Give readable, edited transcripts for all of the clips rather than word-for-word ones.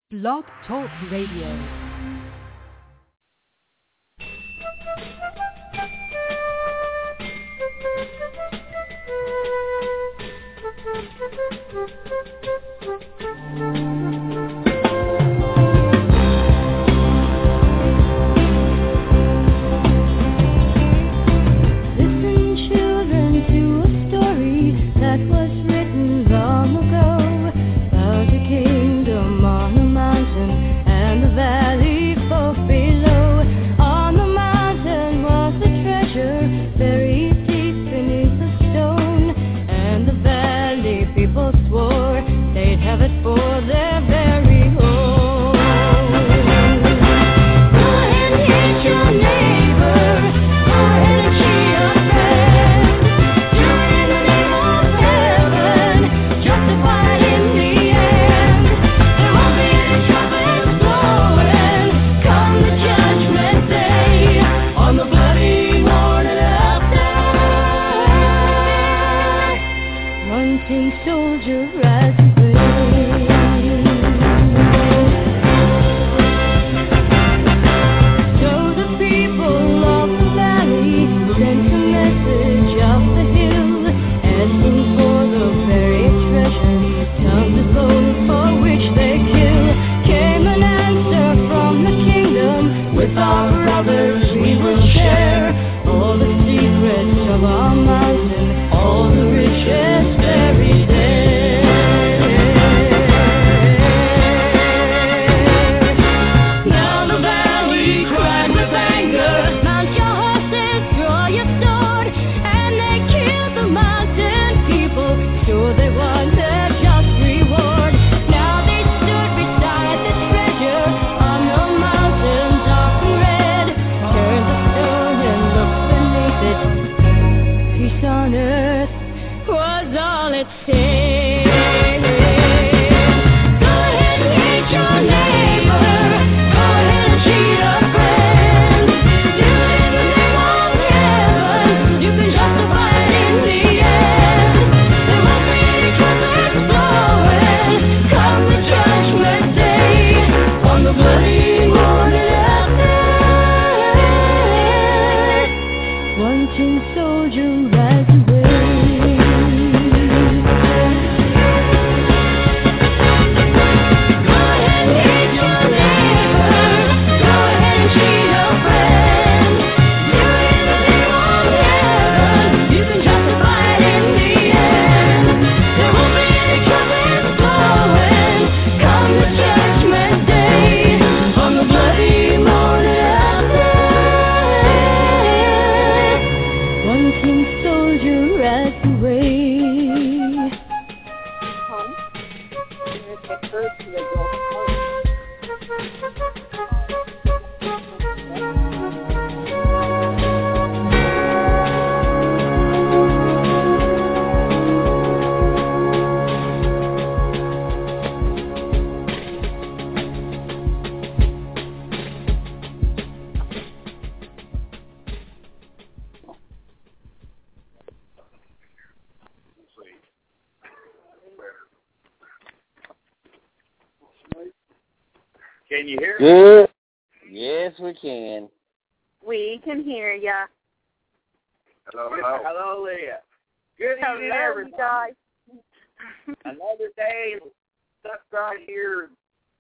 Blog Talk Radio. Can you hear me? Good. Yes, we can. We can hear ya. Hello, hello. Hello, Leah. Good evening, everybody. Guys. Another day stuck right here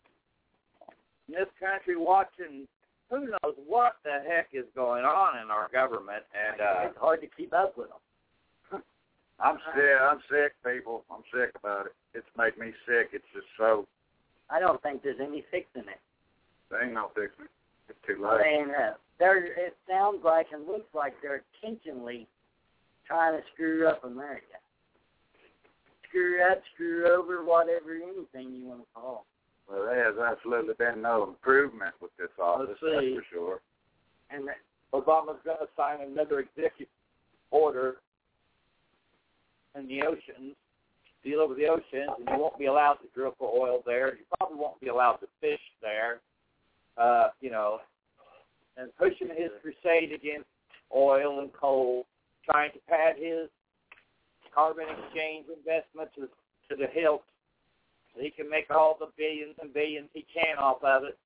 in this country watching who knows what the heck is going on in our government, and it's hard to keep up with them. I'm sick, people. I'm sick about it. It's made me sick. It's just so. I don't think there's any fixing it. There ain't no fixing it. It's too late. I mean, it sounds like and looks like they're intentionally trying to screw up America. Screw up, screw over, whatever, anything you want to call it. Well, there has absolutely been no improvement with this office, that's for sure. And Obama's going to sign another executive order in the oceans, deal over the oceans, and you won't be allowed to drill for oil there. You probably won't be allowed to fish there, and pushing his crusade against oil and coal, trying to pad his carbon exchange investment to the hilt so he can make all the billions and billions he can off of it.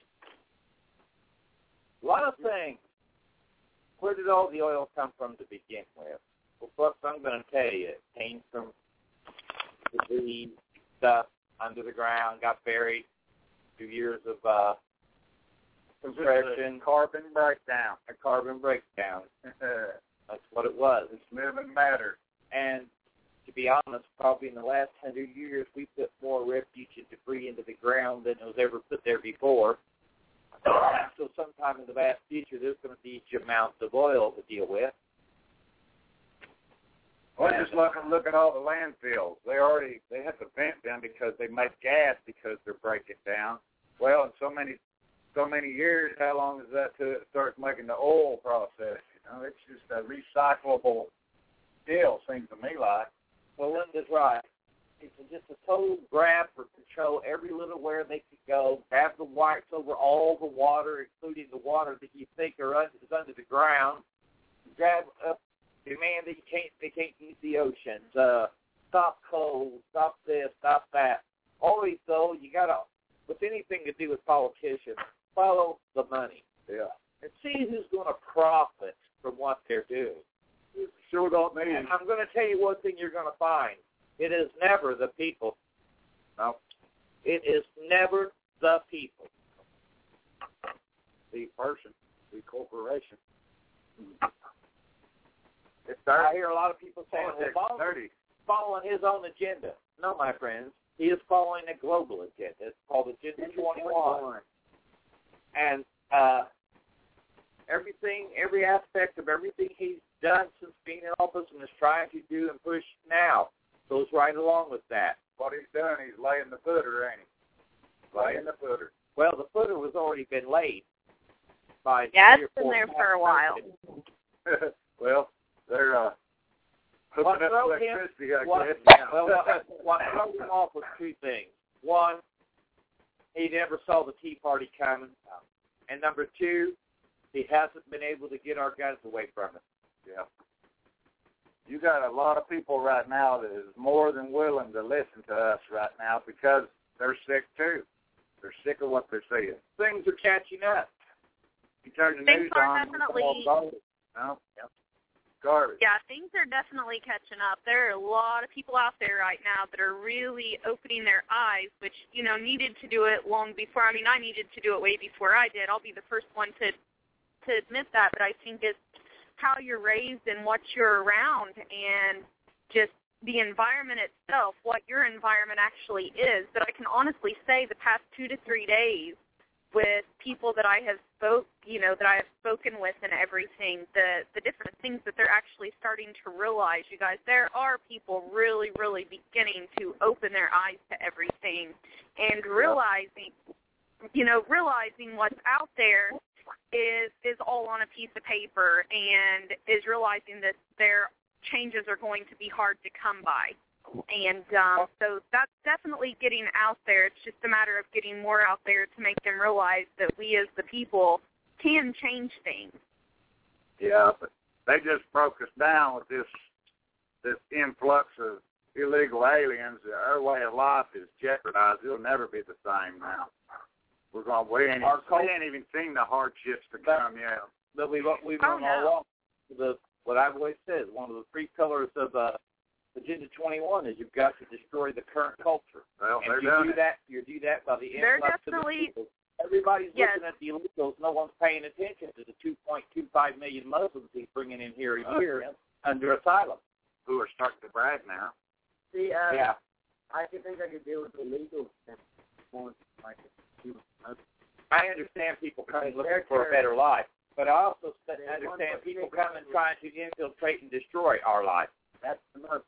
A lot of things. Where did all the oil come from to begin with? Well, folks, I'm going to tell you, it came from the stuff under the ground, got buried, 2 years of compression. Carbon breakdown. A carbon breakdown. That's what it was. It's living matter. And to be honest, probably in the last 100 years, we put more refuse and debris into the ground than was ever put there before. So sometime in the vast future, there's going to be huge amounts of oil to deal with. Well, just look at all the landfills. They have to vent them because they make gas because they're breaking down. Well, in so many years, how long is that till it starts making the oil process? You know, it's just a recyclable deal, seems to me like. Well, Linda's right. It's just a total grab for control every little where they could go, grab the wipes over all the water, including the water that you think is under the ground, grab up, demand that they can't use the oceans, stop coal, stop this, stop that. Always, though, you got to, with anything to do with politicians, follow the money. Yeah. And see who's going to profit from what they're doing. Sure don't need. And I'm going to tell you one thing you're going to find. It is never the people. No. It is never the people. The person, the corporation. I hear a lot of people saying, well, dirty. Following his own agenda. No, my friends. He is following a global agenda. It's called Agenda 21. And every aspect of everything he's done since being in office and is trying to do and push now goes right along with that. What he's done, he's laying the footer, ain't he? Laying the footer. Well, the footer was already been laid by. Yeah, it's been there for a while. Well, they're hooking up electricity, I guess. Well, what threw him off was two things. One, he never saw the Tea Party coming. And number two, he hasn't been able to get our guns away from us. Yeah. You got a lot of people right now that is more than willing to listen to us right now because they're sick too. They're sick of what they're seeing. Things are catching up. You turn the Things news are on. definitely. No, garbage. Yeah, things are definitely catching up. There are a lot of people out there right now that are really opening their eyes, which, needed to do it long before. I mean, I needed to do it way before I did. I'll be the first one to admit that, but I think it's how you're raised and what you're around and just the environment itself, what your environment actually is. But I can honestly say the past 2 to 3 days with people that I have spoken with and everything, the different things that they're actually starting to realize, you guys, there are people really, really beginning to open their eyes to everything and realizing what's out there is all on a piece of paper and is realizing that their changes are going to be hard to come by. And so that's definitely getting out there. It's just a matter of getting more out there to make them realize that we as the people can change things. Yeah, but they just broke us down with this influx of illegal aliens. Our way of life is jeopardized. It'll never be the same now. We ain't even seen the hardships to come yet. But we've known all along. What I've always said, one of the three pillars of Agenda 21 is you've got to destroy the current culture. Well, and you do that by the influx of the people. Everybody's looking at the illegals. No one's paying attention to the 2.25 million Muslims he's bringing in here a year under asylum. Who are starting to brag now. See, yeah. I think I could deal with the legal more like I understand people coming looking for a better life, but I also understand people coming trying to infiltrate and destroy our life. That's the most.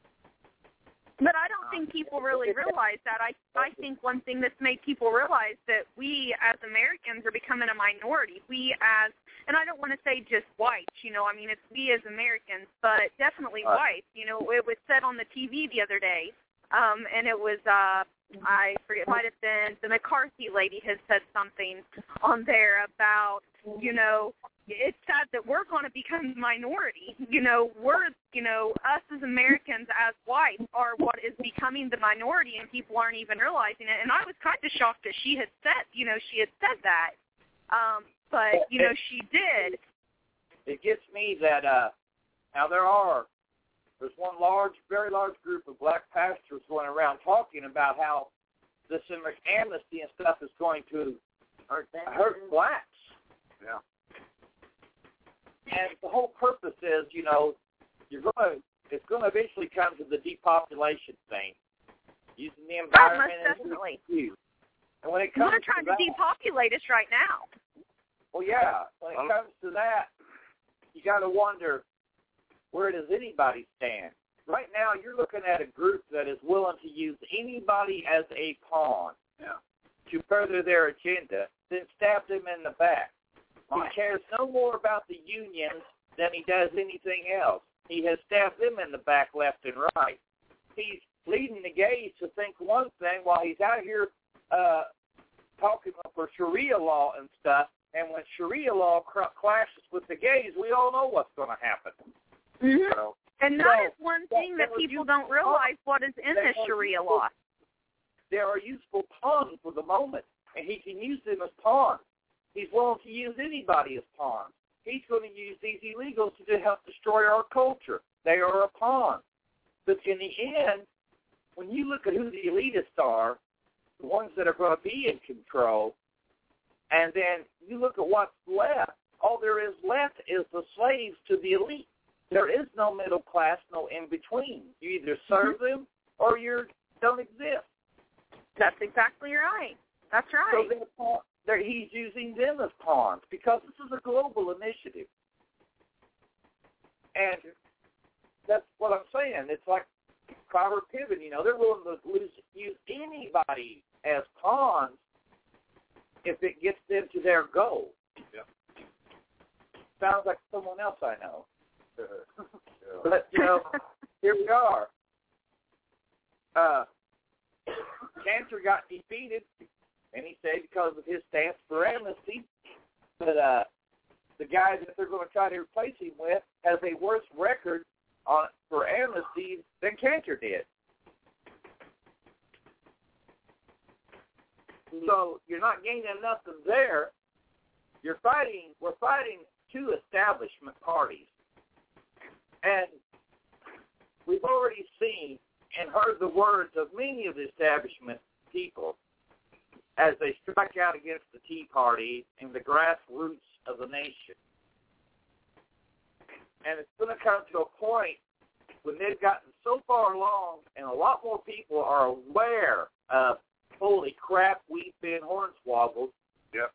But I don't think people really realize that. I think one thing that's made people realize that we as Americans are becoming a minority. And I don't want to say just whites, it's we as Americans, but definitely whites. It was said on the TV the other day, and it was, I forget, it might have been the McCarthy lady has said something on there about, it's sad that we're going to become the minority. Us as Americans, as whites, are what is becoming the minority, and people aren't even realizing it. And I was kind of shocked that she had said that. But she did. It gets me that now there's one very large group of black pastors going around talking about how this amnesty and stuff is going to hurt blacks. Yeah. And the whole purpose is, it's going to eventually come to the depopulation thing, using the environment as an excuse. And when it comes they're trying to depopulate us right now. Well, yeah. When it comes to that, you got to wonder, where does anybody stand? Right now, you're looking at a group that is willing to use anybody as a pawn to further their agenda, then stab them in the back. He cares no more about the unions than he does anything else. He has stabbed them in the back left and right. He's leading the gays to think one thing while he's out here talking for Sharia law and stuff. And when Sharia law clashes with the gays, we all know what's going to happen. Mm-hmm. And that is one thing that people don't realize what is in this Sharia law. There are useful pawns for the moment, and he can use them as pawns. He's willing to use anybody as pawns. He's going to use these illegals to help destroy our culture. They are a pawn. But in the end, when you look at who the elitists are, the ones that are going to be in control, and then you look at what's left, all there is left is the slaves to the elite. There is no middle class, no in-between. You either serve them or you don't exist. That's exactly right. That's right. So he's using them as pawns because this is a global initiative. And that's what I'm saying. It's like Clyburn Piven, they're willing to use anybody as pawns if it gets them to their goal. Yeah. Sounds like someone else I know. But, here we are. Cantor got defeated, and he said because of his stance for amnesty, but the guy that they're going to try to replace him with has a worse record for amnesty than Cantor did. So you're not gaining nothing there. We're fighting two establishment parties. And we've already seen and heard the words of many of the establishment people as they strike out against the Tea Party and the grassroots of the nation. And it's going to come to a point when they've gotten so far along and a lot more people are aware of, holy crap, we've been hornswoggled. Yep.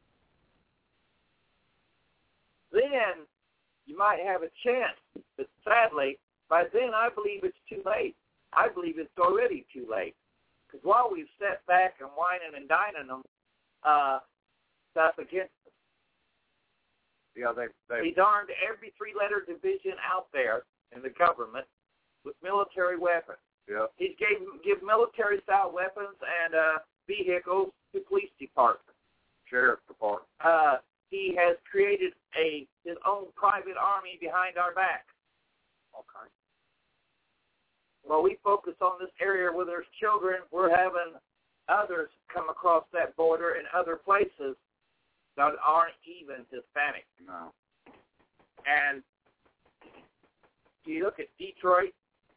Then you might have a chance. But sadly, by then I believe it's too late. I believe it's already too late. Because while we've sat back and whining and dining them, that's against us. Yeah, they He's armed every three-letter division out there in the government with military weapons. Yeah. He's give military-style weapons and vehicles to police departments. Sheriff's Department. He has created his own private army behind our back. Okay. While we focus on this area where there's children, we're having others come across that border in other places that aren't even Hispanic. No. And you look at Detroit,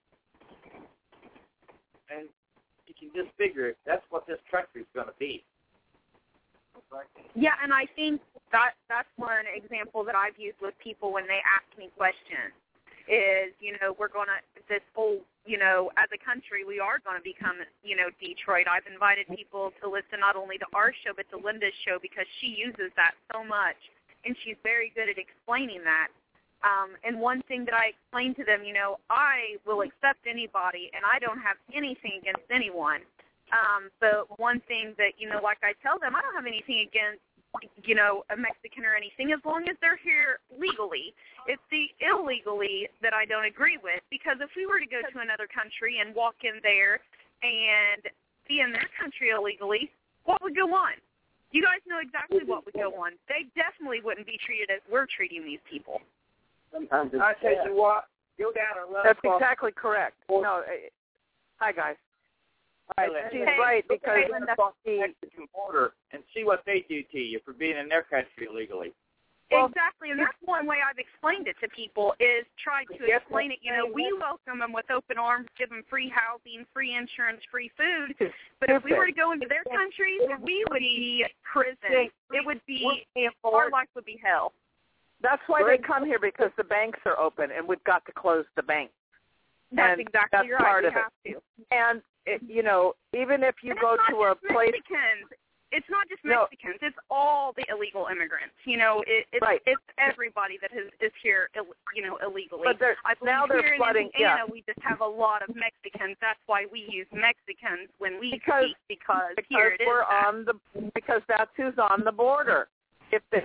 and you can just figure that's what this country's going to be. Yeah, and I think that's one example that I've used with people when they ask me questions is, we're going to, this whole, as a country, we are going to become, Detroit. I've invited people to listen not only to our show, but to Linda's show because she uses that so much, and she's very good at explaining that. And one thing that I explain to them, I will accept anybody, and I don't have anything against anyone. But one thing that, like I tell them, I don't have anything against, a Mexican or anything as long as they're here legally. It's the illegally that I don't agree with because if we were to go to another country and walk in there and be in their country illegally, what would go on? You guys know exactly what would go on. They definitely wouldn't be treated as we're treating these people. Sometimes it's I tell you what, go down and run That's across exactly correct. No, hi, guys. She's Hey, right, because across the Mexican border and see what they do to you for being in their country illegally. Well, exactly, and that's one way I've explained it to people is try to explain it. You know, we welcome them with open arms, give them free housing, free insurance, free food. But if we were to go into their countries, we would be prison. It would be, our life would be hell. That's why they come here, because the banks are open, and we've got to close the banks. That's and exactly that's right. part We of have it. to. And, you know, even if you And go to a place... Mexicans. It's not just Mexicans. It's all the illegal immigrants. You know, it's everybody that is here, you know, illegally. But now they're here flooding. In Indiana, we just have a lot of Mexicans. That's why we use Mexicans when we speak, because here it is. Because that's who's on the border. If they,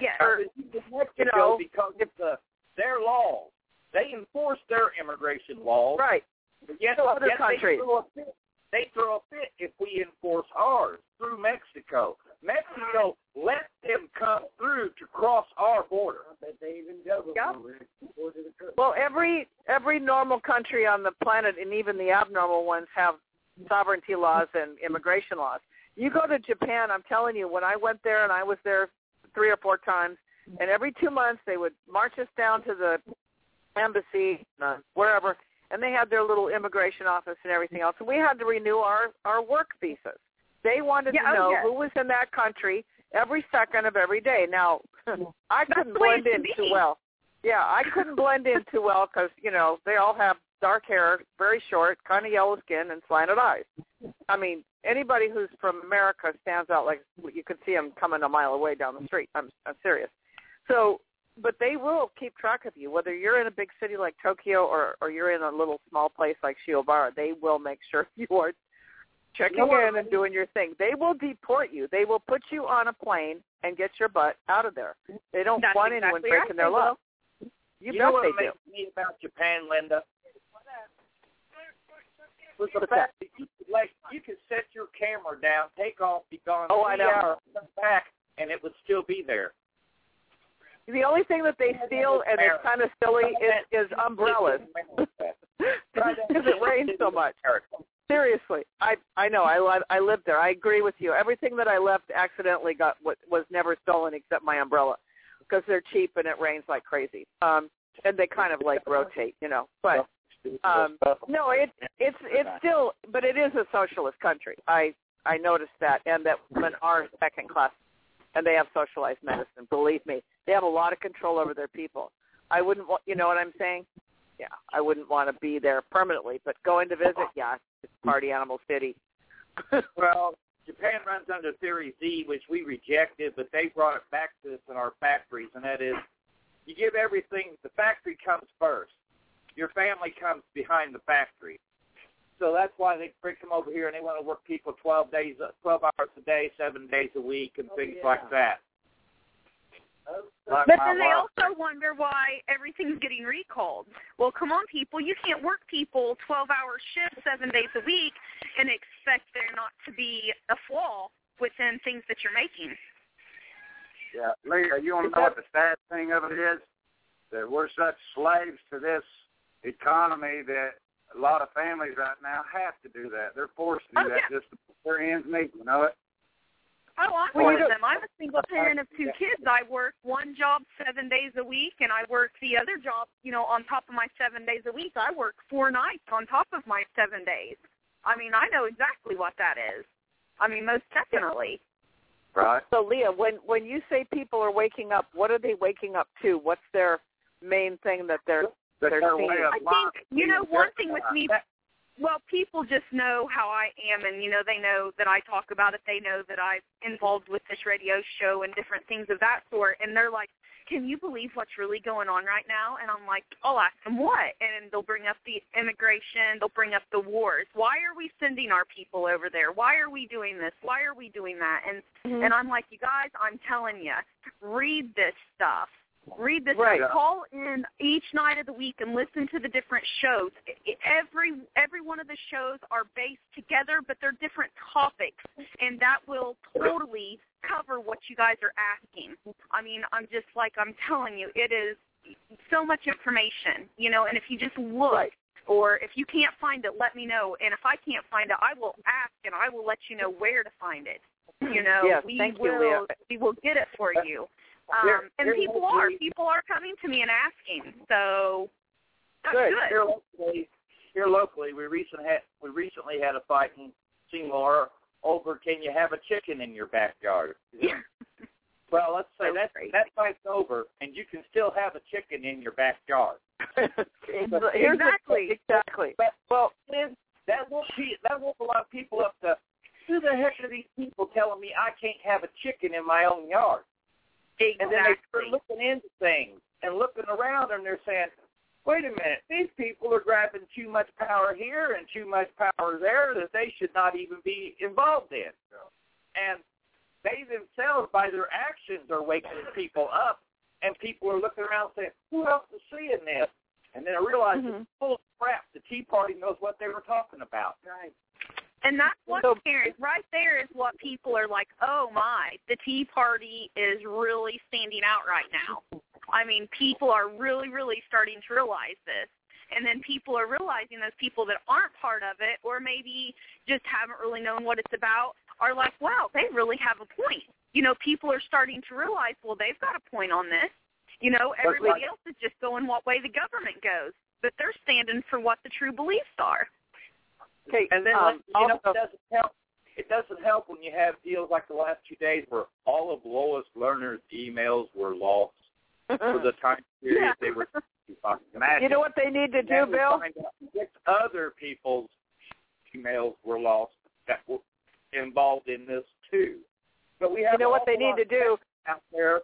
you know, because their laws, they enforce their immigration laws. Right. Yet, other countries. They throw a fit if we enforce ours through Mexico. Mexico let them come through to cross our border. They even juggle over it. Well, every normal country on the planet, and even the abnormal ones, have sovereignty laws and immigration laws. You go to Japan, I'm telling you, when I went there, and I was there 3 or 4 times, and every 2 months they would march us down to the embassy, wherever, and they had their little immigration office and everything else. And we had to renew our work visas. They wanted to know who was in that country every second of every day. Now, I couldn't blend in too well. Yeah, I couldn't blend in too well because, you know, they all have dark hair, very short, kind of yellow skin, and slanted eyes. I mean, anybody who's from America stands out like you could see them coming a mile away down the street. I'm serious. So, but they will keep track of you, whether you're in a big city like Tokyo or you're in a little small place like Shiobara. They will make sure you are checking in and doing your thing. They will deport you. They will put you on a plane and get your butt out of there. They don't want anyone breaking their law. You know what they do. makes me about Japan, Linda? Was the fact that you could set your camera down, take off, be gone 3 hours, come back, and it would still be there. The only thing that they steal, and it's kind of silly, is umbrellas. Because it rains so much. Seriously, I know. I lived there. I agree with you. Everything that I left accidentally was never stolen except my umbrella, because they're cheap and it rains like crazy. And they kind of like rotate, you know. But no, it's still, but it is a socialist country. I noticed that, and that women are second class, and they have socialized medicine. Believe me, they have a lot of control over their people. I wouldn't want, you know what I'm saying? Yeah, I wouldn't want to be there permanently, but going to visit, yeah, it's party animal city. Well, Japan runs under Theory Z, which we rejected, but they brought it back to us in our factories, and that is, you give everything, the factory comes first. Your family comes behind the factory. So that's why they bring them over here, and they want to work people 12 hours a day, 7 days a week, and things like that. But then they also wonder why everything's getting recalled. Well, come on, people. You can't work people 12-hour shifts 7 days a week and expect there not to be a flaw within things that you're making. Yeah, Leah, you want to know what the sad thing of it is? That we're such slaves to this economy that a lot of families right now have to do that. They're forced to do that just to put their ends meet, you know it? Oh, I'm one of them. I'm a single parent of 2 kids. I work one job 7 days a week, and I work the other job, you know, on top of my 7 days a week. I work 4 nights on top of my 7 days. I mean, I know exactly what that is. I mean, most definitely. Right. So, Leah, when you say people are waking up, what are they waking up to? What's their main thing that they're seeing? I think, you know, one thing with me, well, people just know how I am, and, you know, they know that I talk about it. They know that I'm involved with this radio show and different things of that sort, and they're like, can you believe what's really going on right now? And I'm like, I'll ask them what? And they'll bring up the immigration. They'll bring up the wars. Why are we sending our people over there? Why are we doing this? Why are we doing that? And I'm like, you guys, I'm telling you, read this stuff. Read this. Right. Call in each night of the week and listen to the different shows. Every one of the shows are based together, but they're different topics, and that will totally cover what you guys are asking. I mean, I'm telling you, it is so much information, and if you just look, or if you can't find it, let me know. And if I can't find it, I will ask, and I will let you know where to find it. Yes, thank you, Leah. We will get it for you. And people are coming to me and asking, so that's good. Here locally, we recently had a fight in Seymour over, can you have a chicken in your backyard? Yeah. Well, let's say that fight's over, and you can still have a chicken in your backyard. Exactly. But, well, that woke a lot of people up to, who the heck are these people telling me I can't have a chicken in my own yard? Exactly. And then they start looking into things and looking around, and they're saying, wait a minute, these people are grabbing too much power here and too much power there that they should not even be involved in. And they themselves, by their actions, are waking people up, and people are looking around saying, who else is seeing this? And then I realize it's full of crap. The Tea Party knows what they were talking about. Right. And that's what right there is what people are like, oh, my, the Tea Party is really standing out right now. I mean, people are really, really starting to realize this. And then people are realizing, those people that aren't part of it or maybe just haven't really known what it's about are like, wow, they really have a point. People are starting to realize, well, they've got a point on this. Everybody else is just going what way the government goes. But they're standing for what the true beliefs are. Okay, and then it doesn't help when you have deals like the last 2 days where all of Lois Lerner's emails were lost for the time period they were. You know what they need to do, Bill? 6 other people's emails were lost that were involved in this too. But we have what they need to do out there.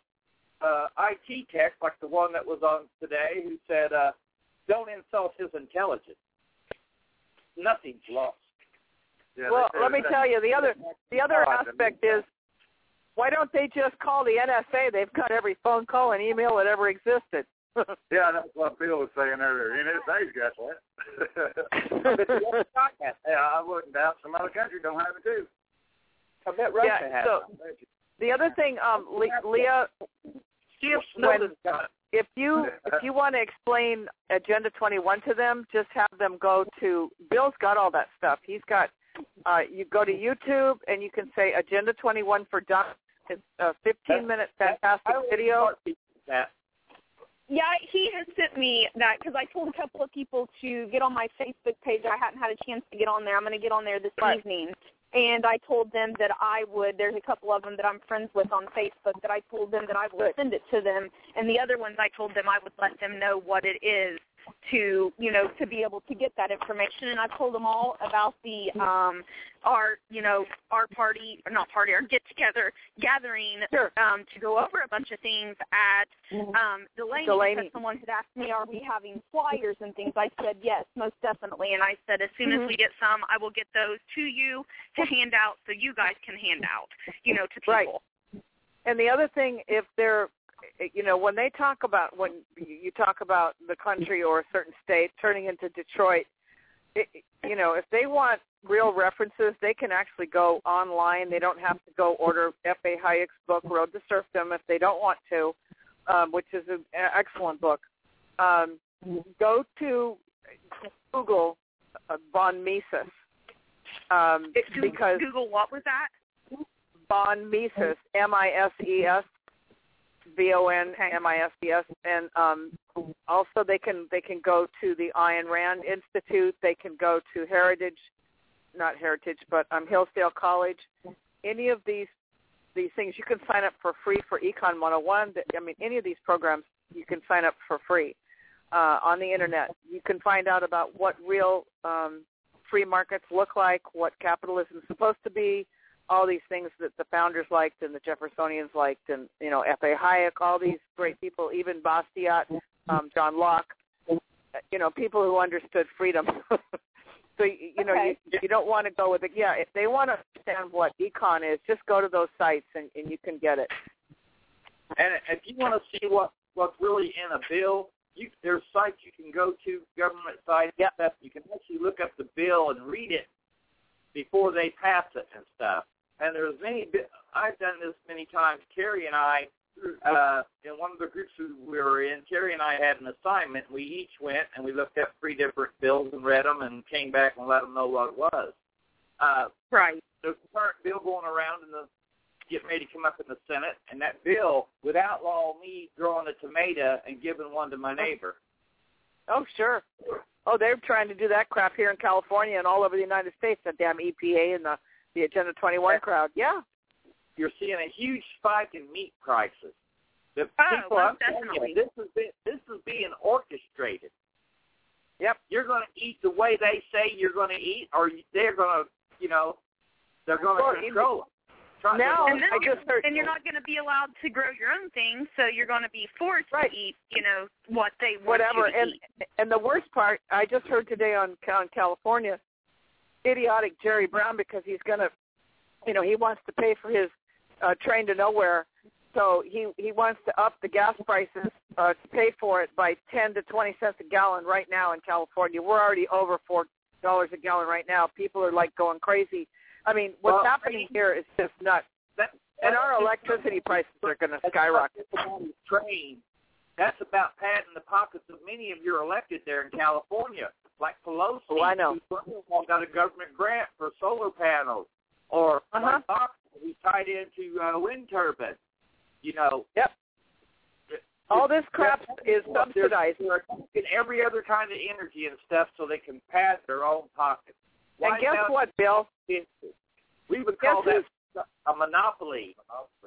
IT tech, like the one that was on today, who said, "Don't insult his intelligence. Nothing's lost." Yeah, well, let me tell you, the other aspect is, why don't they just call the NSA? They've got every phone call and email that ever existed. Yeah, that's what Bill was saying earlier. NSA's got that. Yeah, I wouldn't doubt some other country don't have it too. I bet Russia has it. The other thing, Leah, if you want to explain Agenda 21 to them, just have them go to, Bill's got all that stuff. He's got, you go to YouTube and you can say Agenda 21 for Dumb. It's a 15-minute fantastic video. Yeah, he has sent me that because I told a couple of people to get on my Facebook page. I hadn't had a chance to get on there. I'm going to get on there this evening. And I told them that there's a couple of them that I'm friends with on Facebook that I told them that I would send it to them. And the other ones I told them I would let them know what it is to be able to get that information. And I told them all about the our get-together gathering to go over a bunch of things at Delaney, because someone had asked me, are we having flyers and things? I said, yes, most definitely. And I said, as soon as we get some, I will get those to you to hand out so you guys can hand out, to people. Right. And the other thing, if they're, when you talk about the country or a certain state turning into Detroit, if they want real references, they can actually go online. They don't have to go order F.A. Hayek's book, Road to Serfdom, if they don't want to, which is an excellent book. Go to Google von Mises. Because Google, what was that? Von Mises, M-I-S-E-S. VONMISES, and also they can go to the Ayn Rand Institute. They can go to Hillsdale College. Any of these things, you can sign up for free for Econ 101. Any of these programs you can sign up for free on the internet. You can find out about what real free markets look like, what capitalism is supposed to be. All these things that the founders liked and the Jeffersonians liked, and F.A. Hayek, all these great people, even Bastiat, John Locke, people who understood freedom. So you don't want to go with it. Yeah, if they want to understand what econ is, just go to those sites and you can get it. And if you want to see what's really in a bill, there's sites you can go to, government sites. Yep. You can actually look up the bill and read it before they pass it and stuff. And there's I've done this many times. Carrie and I, in one of the groups we were in, Carrie and I had an assignment. We each went and we looked at 3 different bills and read them and came back and let them know what it was. Right. There's a current bill going around getting ready to come up in the Senate, and that bill would outlaw me growing a tomato and giving one to my neighbor. Oh, sure. Oh, they're trying to do that crap here in California and all over the United States, the damn EPA and the Agenda 21 crowd. Yeah. You're seeing a huge spike in meat prices. The people, most definitely. This is being orchestrated. Yep. You're going to eat the way they say you're going to eat, or they're going to, they're going to control it. Now, and then I just heard, and you're not going to be allowed to grow your own things, so you're going to be forced to eat, what they want whatever. you to eat. And the worst part, I just heard today on California, idiotic Jerry Brown, because he's going to, he wants to pay for his train to nowhere, so he wants to up the gas prices to pay for it by 10 to 20 cents a gallon right now in California. We're already over $4 a gallon right now. People are like going crazy. I mean, what's happening here is just nuts. And our electricity prices are going to skyrocket. Train. That's about patting the pockets of many of your elected there in California, like Pelosi. Oh, I know. Who's got a government grant for solar panels, or like Fox, who's tied into wind turbines. Yep. All this crap is subsidized. They're taking every other kind of energy and stuff so they can pad their own pockets. And guess what, Bill? We would call that a monopoly.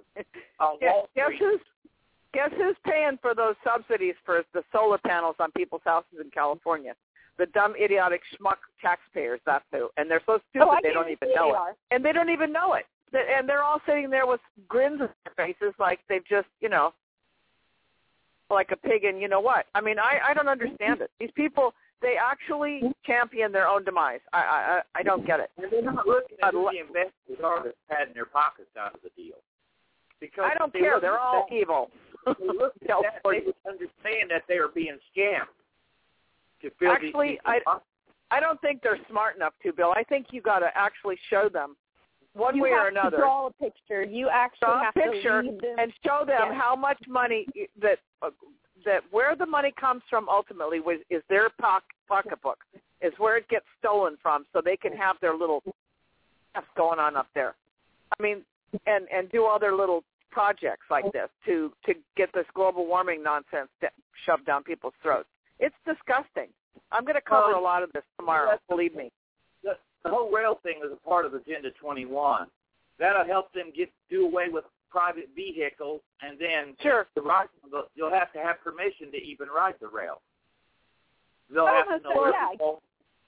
Guess who's paying for those subsidies for the solar panels on people's houses in California? The dumb, idiotic schmuck taxpayers, that's who. And they're so stupid they don't even know it. And they don't even know it. And they're all sitting there with grins on their faces like they've just, like a pig in you-know-what. I mean, I don't understand it. These people, they actually champion their own demise. I don't get it. And they're not looking at who the investors are that's padding their pockets out of the deal. Because I don't care. They're all evil. They look at that, they would understand that they are being scammed. To fill actually, I don't think they're smart enough to, Bill. I think you got to actually show them one way or another. You have to draw a picture. You actually have to lead them and show them how much money that where the money comes from ultimately is their pocketbook, is where it gets stolen from, so they can have their little stuff going on up there. I mean, and do all their little projects like this to get this global warming nonsense shoved down people's throats. It's disgusting. I'm going to cover a lot of this tomorrow, believe me. The whole rail thing is a part of Agenda 21. That'll help them do away with private vehicles, and then you'll have to have permission to even ride the rail. They'll have to know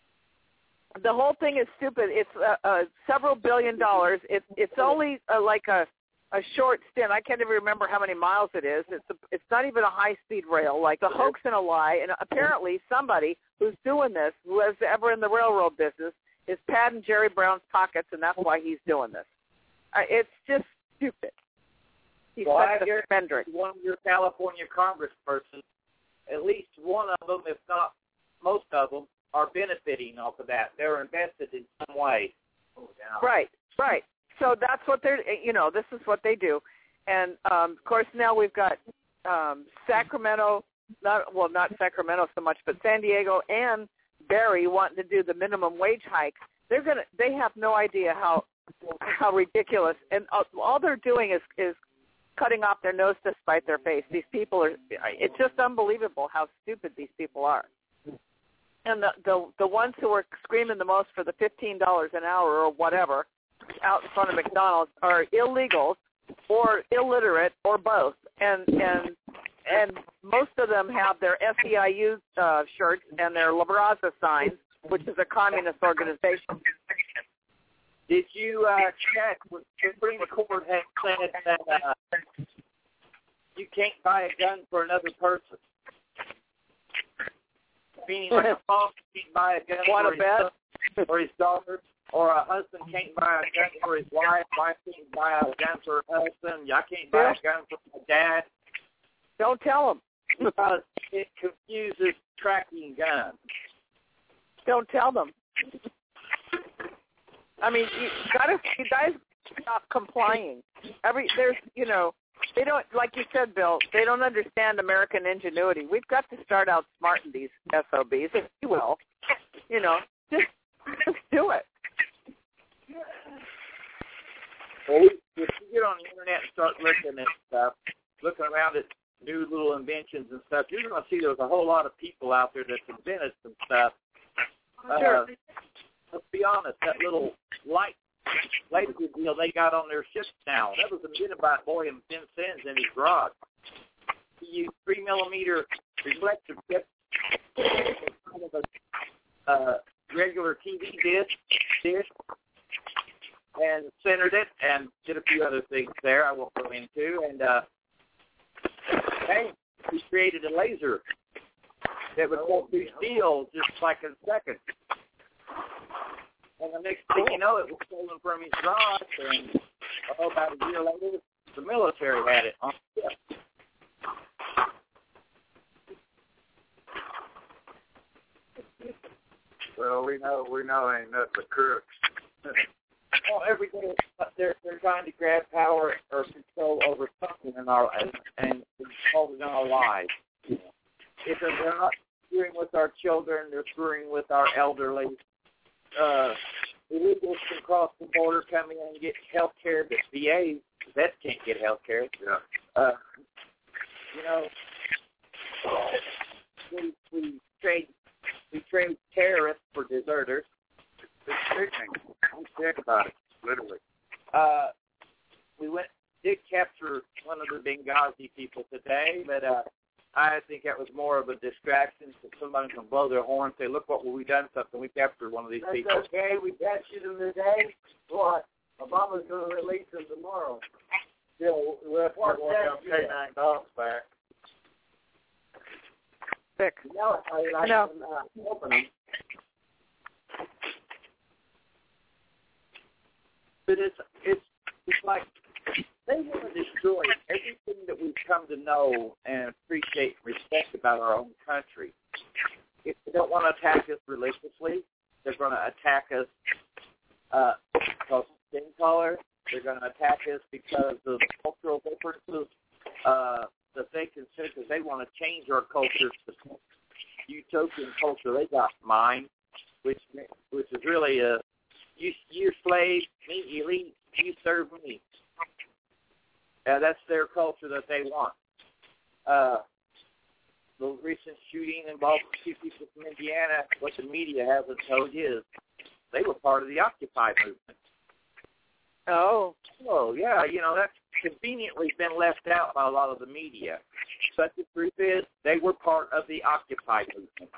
the whole thing is stupid. It's several $billion. It's only like a short stint. I can't even remember how many miles it is. It's not even a high-speed rail, like a hoax and a lie. And apparently somebody who's doing this, who was ever in the railroad business, is padding Jerry Brown's pockets, and that's why he's doing this. It's just stupid. He's such a spendthrift. One of your California congresspersons, at least one of them, if not most of them, are benefiting off of that. They're invested in some way. Right. So that's what they're, this is what they do. And, of course, now we've got Sacramento, not Sacramento so much, but San Diego and Barrie wanting to do the minimum wage hike. They have no idea how ridiculous. And all they're doing is cutting off their nose to spite their face. These people it's just unbelievable how stupid these people are. And the ones who are screaming the most for the $15 an hour or whatever out in front of McDonald's are illegals or illiterate or both. And most of them have their SEIU shirts and their La Raza signs, which is a communist organization. Did you check when the Supreme Court had said that you can't buy a gun for another person? Meaning like a father can't buy a gun for his son or his daughter, or a husband can't buy a gun for his wife can't buy a gun for her husband, I can't buy a gun for my dad. Don't tell them. Because it confuses tracking guns. Don't tell them. I mean, you guys stop complying. They don't, like you said, Bill, they don't understand American ingenuity. We've got to start outsmarting these SOBs, if you will. Just do it. Well, if you get on the internet and start looking at stuff, looking around at new little inventions and stuff, you're going to see there's a whole lot of people out there that's invented some stuff. Sure. Let's be honest, that little light laser deal they got on their ships now, that was invented by a boy in Vincennes in his garage. He used 3mm reflective tips kind of a regular TV dish and centered it and did a few other things there I won't go into. And he created a laser that would go through steel just like in seconds. And the next thing you know, it was stolen from his garage, and about a year later, the military had it on the ship. Well, we know ain't nothing but crooks. Well, every day they're trying to grab power or control over something in our and control it in our lives. If they're not screwing with our children, they're screwing with our elderly. Illegals can cross the border, come in and get health care, but VA vets can't get health care. Yeah. We trade terrorists for deserters. It's sickening. I'm sick about it, literally. We did capture one of the Benghazi people today, but I think that was more of a distraction so somebody can blow their horn and say, look what we done something. We captured one of these people. That's okay. We captured them today. What? Obama's going to release them tomorrow. Yeah, we'll have to work on K9 dogs back. Sick. I know. Open them. But it's like they want to destroy everything that we've come to know and appreciate and respect about our own country. If they don't want to attack us religiously, they're going to attack us because of skin color. They're going to attack us because of cultural differences. The fake and because they want to change our culture to the utopian culture they got in mind, which is really you're slave, me elite, you serve me. That's their culture that they want. The recent shooting involved two people from Indiana. What the media hasn't told you is they were part of the Occupy movement. Oh, yeah. That's conveniently been left out by a lot of the media. But the truth is, they were part of the Occupy movement.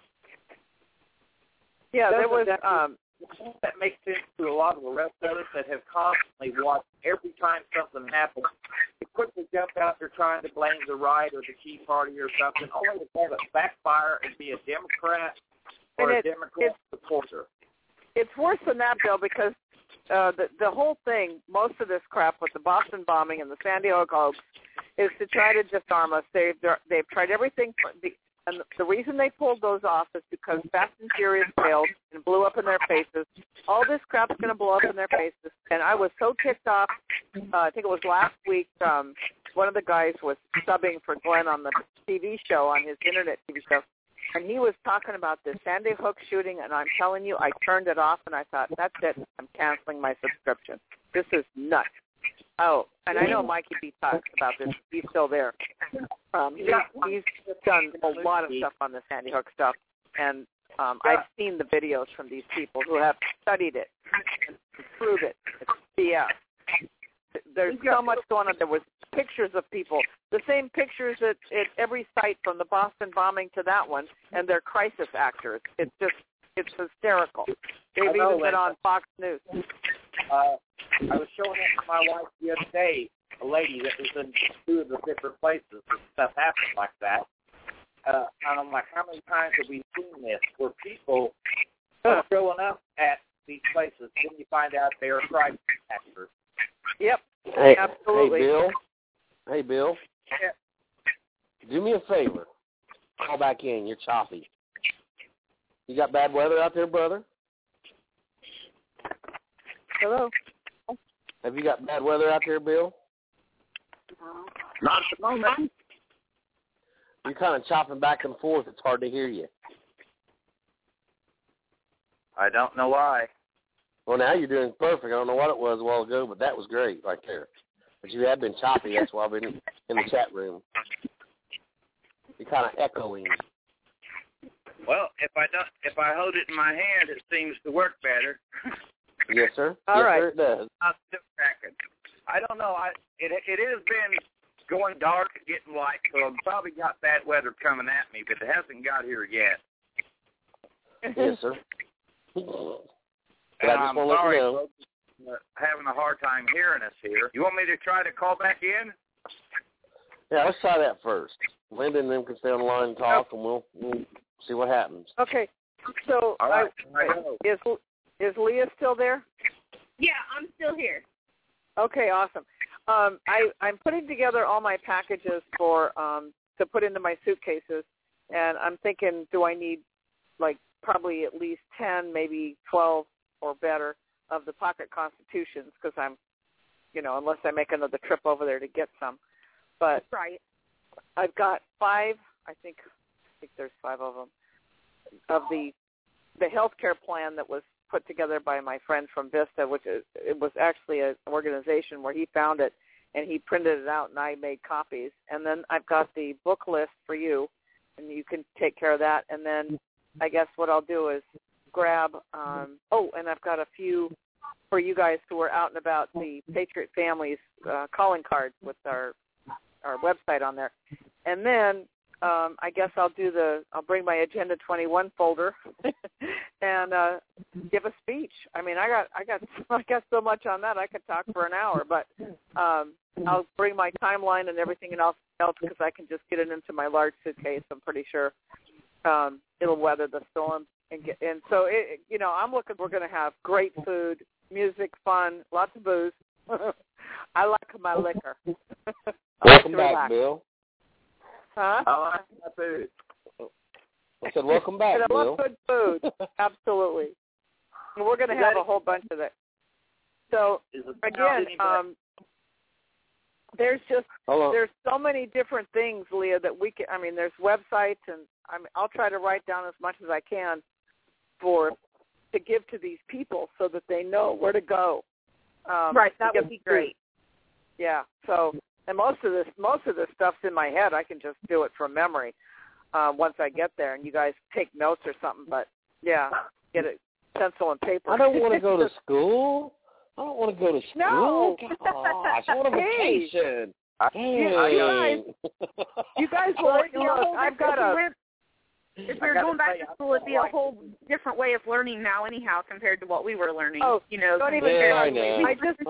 Yeah, there was. That makes sense to a lot of the rest of us that have constantly watched every time something happens. They quickly jump out there trying to blame the right or the Tea Party or something, only to have it backfire and be a Democrat or a Democrat supporter. It's worse than that, Bill, because the whole thing, most of this crap with the Boston bombing and the Sandy Hook hoax, is to try to disarm us. They've tried everything. And the reason they pulled those off is because Fast and Furious failed and blew up in their faces. All this crap's going to blow up in their faces. And I was so ticked off. I think it was last week. One of the guys was subbing for Glenn on the TV show, on his internet TV show. And he was talking about the Sandy Hook shooting. And I'm telling you, I turned it off and I thought, that's it. I'm canceling my subscription. This is nuts. Oh, and I know Mikey B talks about this. He's still there. He's done a lot of stuff on the Sandy Hook stuff, and I've seen the videos from these people who have studied it and proved it. It's BS. There's so much going on. There was pictures of people, the same pictures at every site from the Boston bombing to that one, and they're crisis actors. It's hysterical. They've even been on Fox News. I was showing it to my wife the other day, a lady that was in two of the different places where stuff happened like that. And I'm like, how many times have we seen this where people are showing up at these places when you find out they are crisis actors? Yep, hey, absolutely. Hey, Bill. Yeah. Do me a favor. Call back in. You're choppy. You got bad weather out there, brother? Hello? Have you got bad weather out there, Bill? Not at the moment. You're kind of chopping back and forth. It's hard to hear you. I don't know why. Well, now you're doing perfect. I don't know what it was a while ago, but that was great right there. But you have been choppy. That's why I've been in the chat room. You're kind of echoing. Well, if I hold it in my hand, it seems to work better. Yes, sir. All right. Sir, it does. I'm still cracking. I don't know. It has been going dark and getting light, so I've probably got bad weather coming at me, but it hasn't got here yet. Yes, sir. And I'm sorry, folks, having a hard time hearing us here. You want me to try to call back in? Yeah, let's try that first. Linda and them can stay on the line and talk, and we'll see what happens. Okay. So, All right. is Leah still there? Yeah, I'm still here. Okay, awesome. I'm putting together all my packages for to put into my suitcases, and I'm thinking, do I need probably at least 10, maybe 12 or better of the pocket constitutions, because I'm, unless I make another trip over there to get some. But right. I've got 5, I think there's 5 of them, of the healthcare plan that was put together by my friend from Vista, it was actually an organization where he found it, and he printed it out, and I made copies. And then I've got the book list for you, and you can take care of that. And then I guess what I'll do is grab, and I've got a few for you guys who are out and about, the Patriot Families calling cards with our website on there. And then I guess I'll bring my Agenda 21 folder and give a speech. I mean, I got so much on that I could talk for an hour, but I'll bring my timeline and everything else because I can just get it into my large suitcase. I'm pretty sure it'll weather the storm and so we're going to have great food, music, fun, lots of booze. I like my liquor. Welcome back, Bill. Huh? I like my food. I said, welcome back, and I Bill. love good food. Absolutely. And we're going to have a whole bunch of it. So, again, there's so many different things, Leah, that we can, there's websites, and I'll try to write down as much as I can to give to these people so that they know where to go. Right, that would be great. Yeah, so... And most of this stuff's in my head. I can just do it from memory once I get there, and you guys take notes or something. But get a pencil and paper. I don't want to go to school. I don't want to go to school. No. Gosh, I want a vacation. Hey. You guys will. I've got a. If we were going back to school, it'd be a whole different way of learning now, anyhow, compared to what we were learning. Oh, don't even I know.